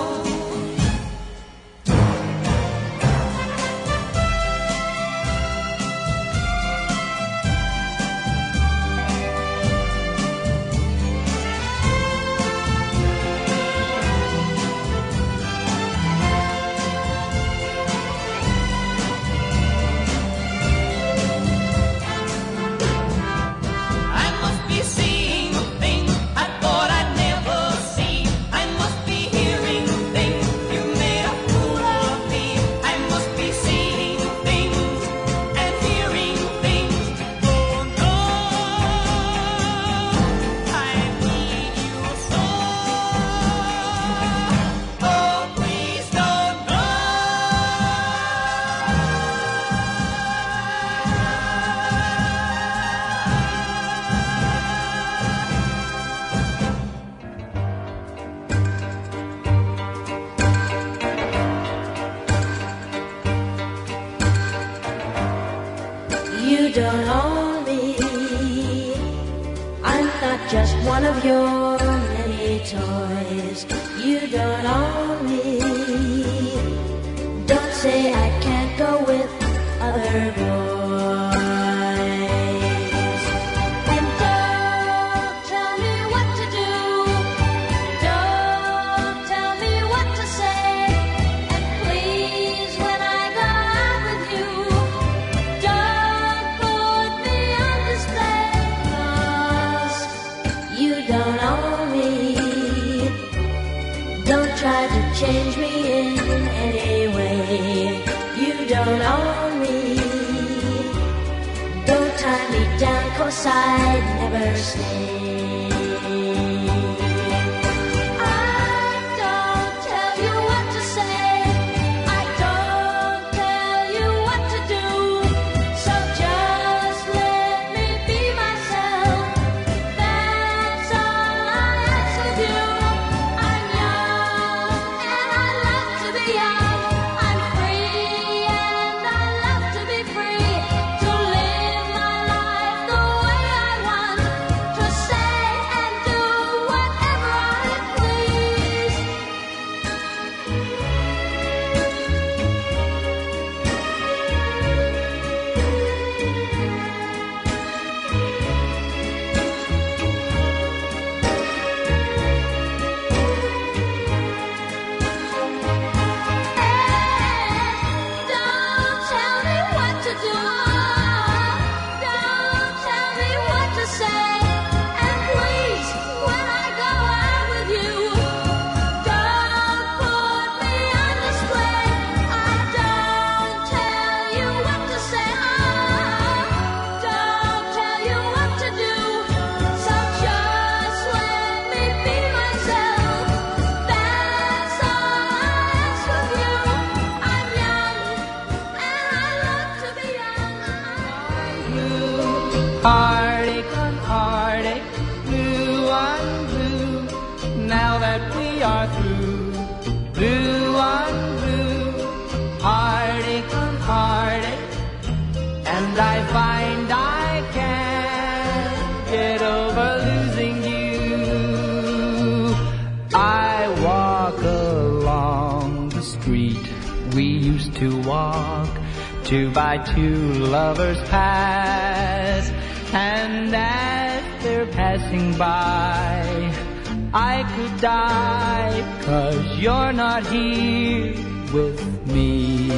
I must be seeing things I thought I'd never see. I must be hearing things you made a fool of me. I must be seeing things and hearing things. Oh no, I need you so. Oh, please don't go. You don't own me. I'm not just one of your many toys. You don't own me. Don't say I can't go with other boys. And don't tell me what to do. Don't tell me what to say. And please, when I go out with you, don't put me on display, 'cause you don't own me. Don't try to change me in any way. You don't own me. Don't tie me down, 'cause I'd never stay. I don't tell you what to say. I don't tell you what to do. So just let me be myself. That's all I ask of you. I'm young and I love to be young. I'm free and I love to be free. To live my life the way I want. To say and do whatever I please. Don't tell me what to do. Don't tell me what to say. And please, when I go out with you, don't put me on display. I don't tell you what to say. Don't tell you what to do. So just let me be myself. That's all I ask of you. I'm young and I love to be young. Heartache on heartache, blue on blue. Now that we are through, blue on blue. Heartache on heartache, and I find I can't get over losing you. I walk along the street we used to walk, 2 by 2 lovers pass, and as they're passing by, I could die, 'cause you're not here with me.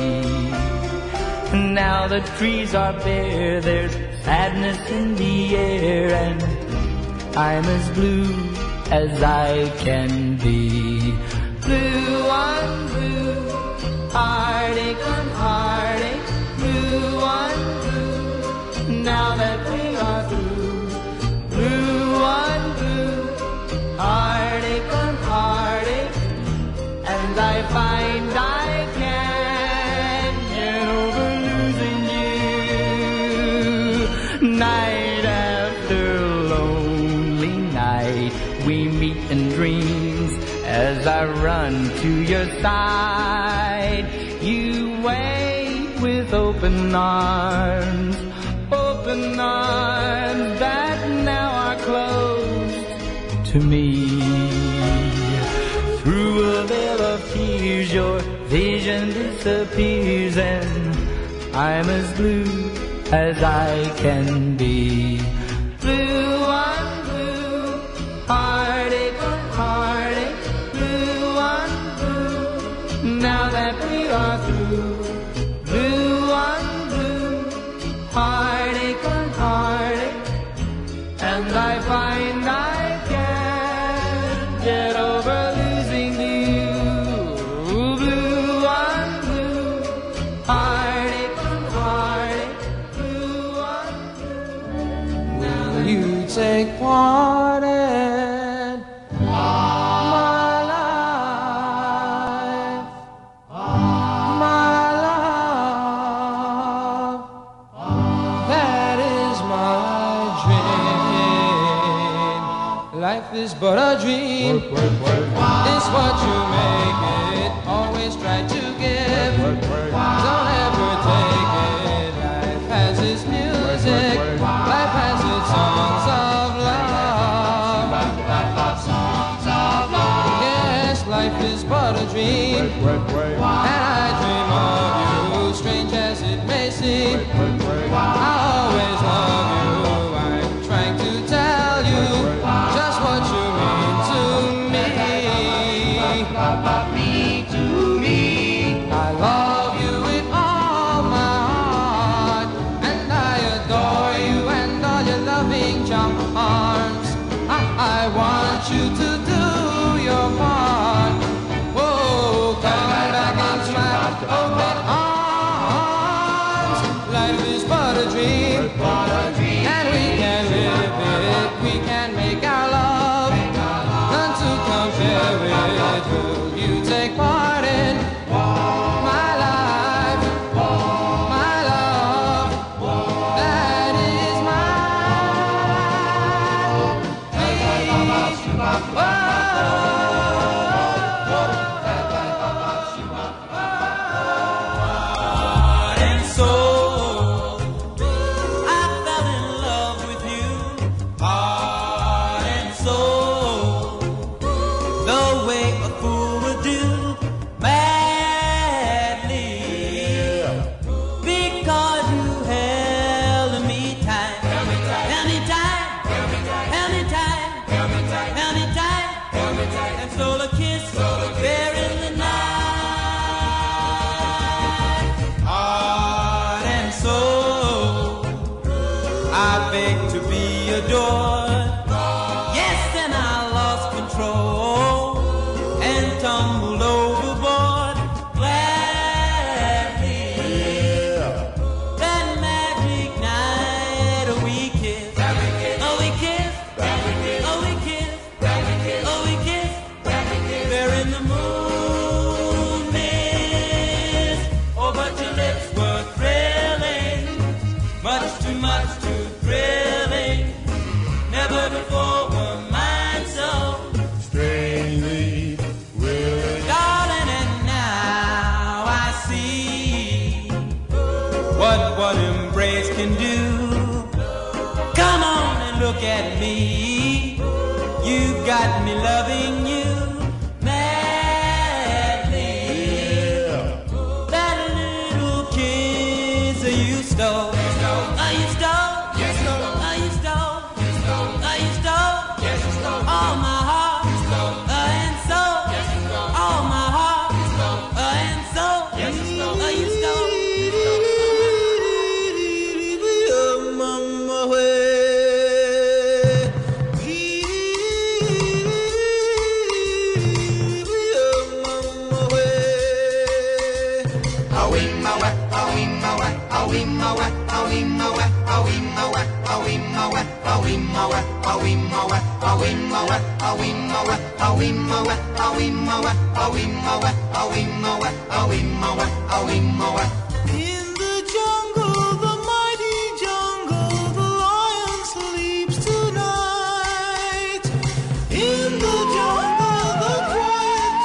Now the trees are bare, there's sadness in the air, and I'm as blue as I can be. Blue on blue, heartache on heartache, blue on blue. Now that we are through, as I run to your side. You wait with open arms that now are closed to me. Through a veil of tears, your vision disappears, and I'm as blue as I can be. Blue on blue, heartache on heartache, blue on blue, now that we are through. Blue on blue, heartache on heartache, and I find I can't get over losing you. Blue on blue, heartache on heartache, blue on blue. Will you take part in my life, my love? That is my dream. Life is but a dream. It's what you make it. Always try to give. Don't ever take it. Life has its music. Life has its songs of love. Yes, life is but a dream. And I dream of you, strange as it may seem. I always love you. I'm trying to tell you just what you mean to me. I love you with all my heart, and I adore you and all your loving charms. I want you to do your part. Oh, come back into my open arms. Life is but a dream, and we can live it. We can make our love, none to compare with. Will you take part in my life, my love? That is my heart and soul. I fell in love with you, heart and soul, the way a fool would do, madly, because you held me tight, held me tight, held me tight, held me tight, and stole a kiss there in the night. Heart and soul, I beg to be adored. Yes, and I lost control and tumbled overboard gladly. That magic night, we kissed, oh we kissed, oh we kissed, oh we kissed, there in the moon mist. Oh, but your lips were thrilling, much too thrilling. Never before were mine so strangely willing. Darling, and now I see what embrace can do. Come on and look at me. You got me loving you madly. That little kiss you stole. You stole. You stole. You stole. All my heart and soul. All my heart and soul. You stole. Mama way. In the jungle, the mighty jungle, the lion sleeps tonight. In the jungle, the quiet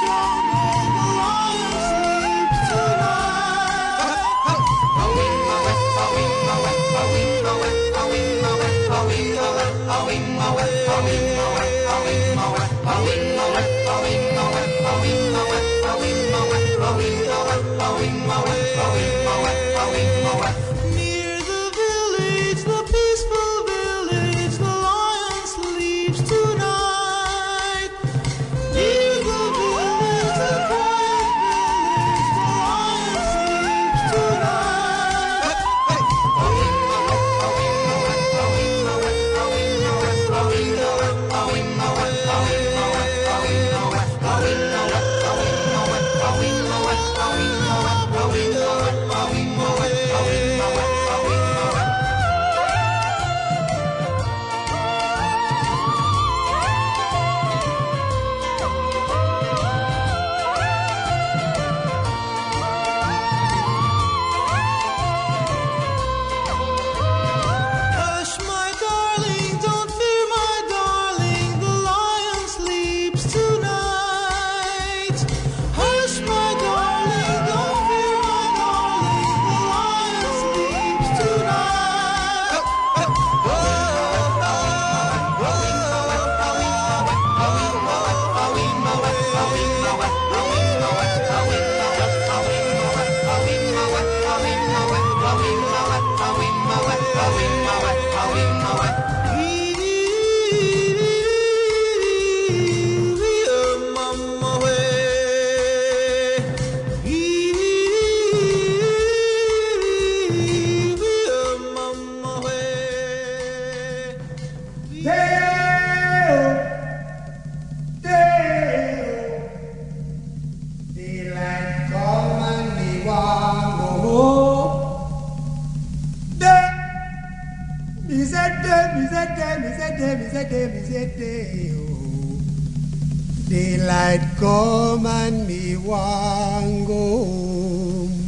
Daylight come and me want go home.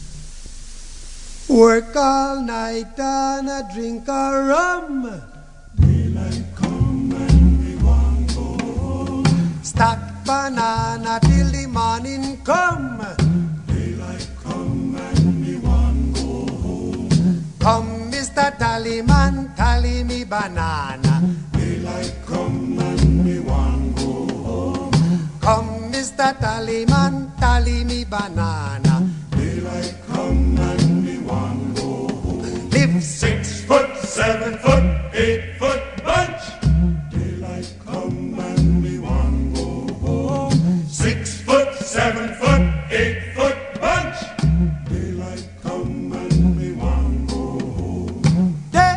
Work all night and a drink a rum. Daylight come and me want go home. Stack banana till the morning come. Daylight come and me want go home. Come, Mr. Tallyman, tally me banana. Daylight come and me want go home. Come, Mr. Tallyman, tally me banana. Daylight come and me want go home. Live 6 foot, 7 foot, 8 foot bunch. Daylight come and me want go home. 6 foot, 7 foot, 8 foot bunch. Daylight come and me want go home. Day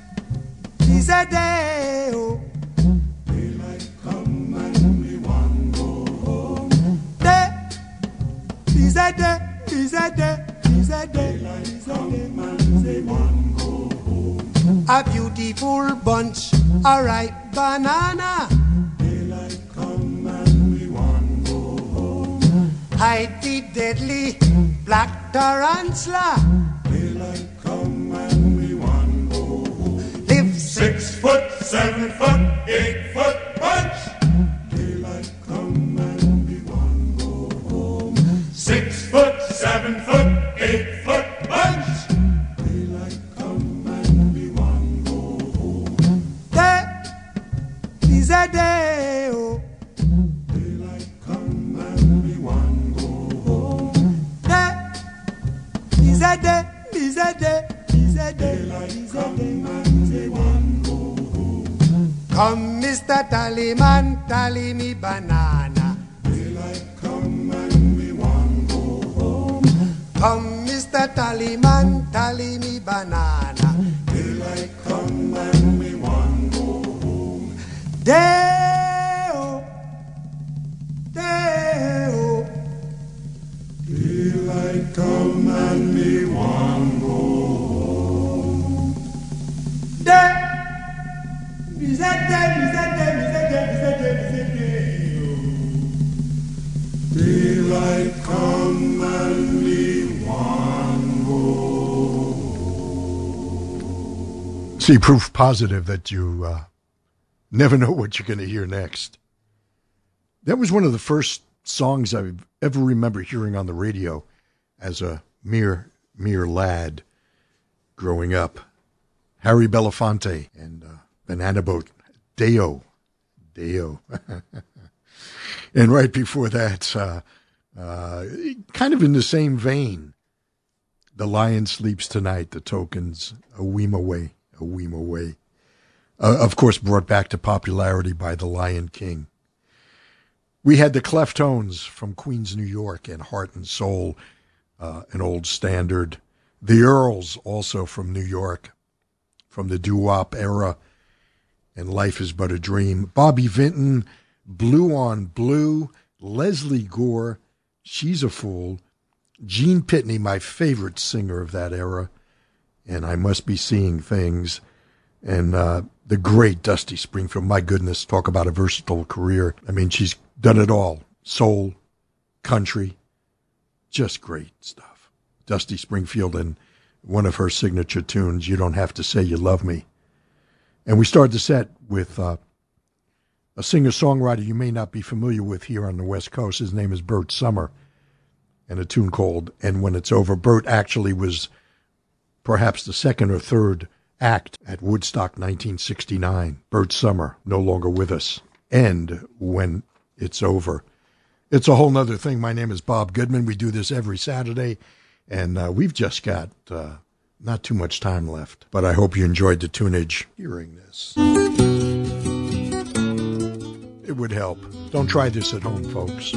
is a day, oh. Daylight come and me want go home. Day is a day, is a day, is a day. Daylight come and me want go home. A beautiful bunch, a ripe banana. Daylight come and me want go home. Hide the deadly black tarantula. Daylight come and me want go home. Live 6 foot, 7 foot, 8 foot bunch. Daylight come and me want go home. 6 foot, 7 foot, 8 foot bunch. Daylight come and me want go home. Day is a day, oh. Daylight come and me want go home. Day is a day, is a day, is a day. Daylight come and me want go home. Come, Mr. Tallyman, tally me banana. Daylight come and me want go home. Come, Mr. Tallyman, tally me banana. Daylight come and me want go home. Day-o, day-o. Daylight come and me want go home. Day, is a day, is a day, is a day, is a day, is a day. Daylight come and me want go home. See, proof positive that you never know what you're going to hear next. That was one of the first songs I ever remember hearing on the radio as a mere lad growing up. Harry Belafonte and Banana Boat, Day-O. And right before that, kind of in the same vein, The Lion Sleeps Tonight, The Tokens, A Weem Away. Of course, brought back to popularity by The Lion King. We had the Cleftones from Queens, New York, and Heart and Soul, an old standard. The Earls, also from New York, from the doo-wop era, and Life is But a Dream. Bobby Vinton, Blue on Blue. Leslie Gore, She's a Fool. Gene Pitney, my favorite singer of that era, and I Must Be Seeing Things. And the great Dusty Springfield. My goodness, talk about a versatile career. I mean, she's done it all. Soul, country, just great stuff. Dusty Springfield and one of her signature tunes, You Don't Have to Say You Love Me. And we started the set with a singer-songwriter you may not be familiar with here on the West Coast. His name is Bert Summer, and a tune called And When It's Over. Bert actually was perhaps the second or third act at Woodstock 1969. Bert Summer, no longer with us. And When It's Over. It's a whole nother thing. My name is Bob Goodman. We do this every Saturday, and we've just got not too much time left. But I hope you enjoyed the tunage hearing this. It would help. Don't try this at home, folks.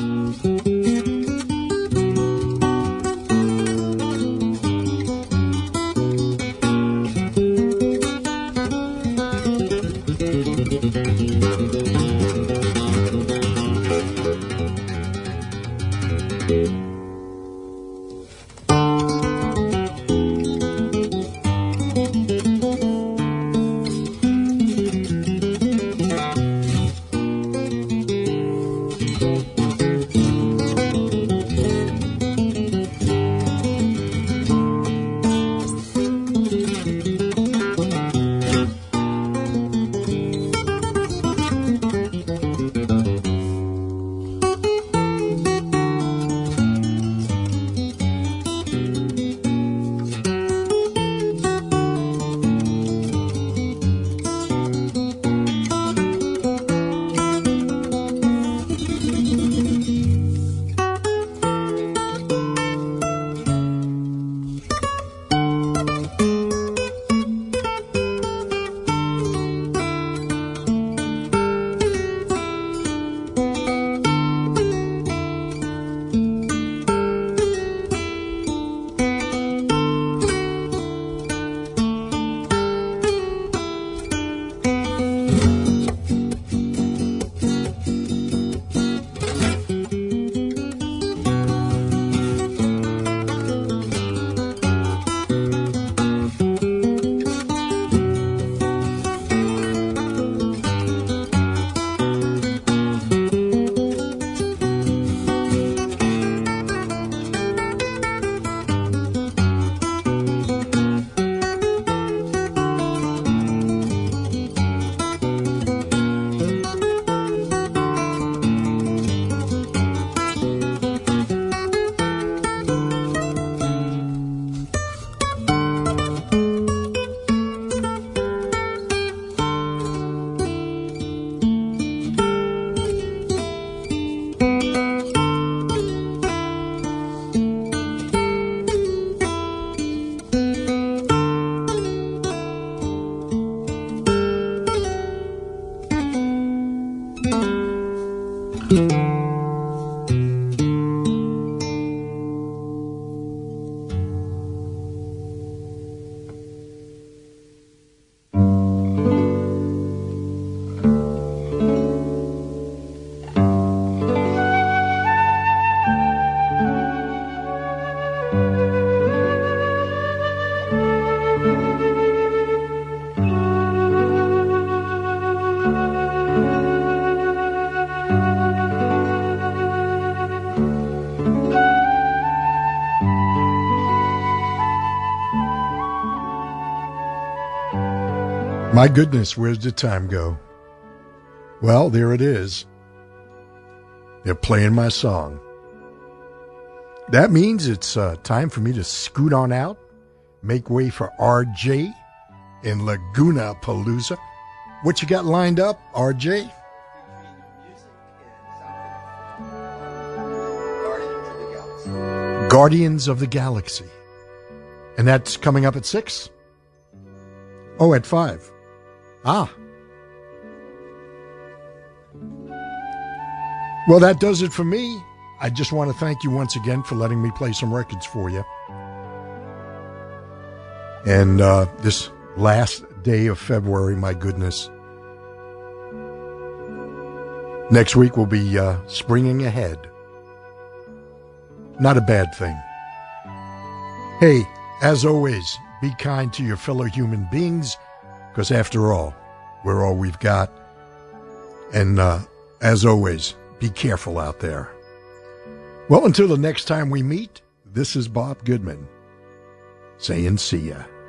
My goodness, where's the time go? Well, there it is. They're playing my song. That means it's time for me to scoot on out, make way for RJ in Laguna Palooza. What you got lined up, RJ? Guardians of the Galaxy. And that's coming up at 6? Oh, at 5. Ah. Well, that does it for me. I just want to thank you once again for letting me play some records for you. And this last day of February, my goodness. Next week we'll be springing ahead. Not a bad thing. Hey, as always, be kind to your fellow human beings, because after all, we're all we've got. And as always, be careful out there. Well, until the next time we meet, this is Bob Goodman saying see ya.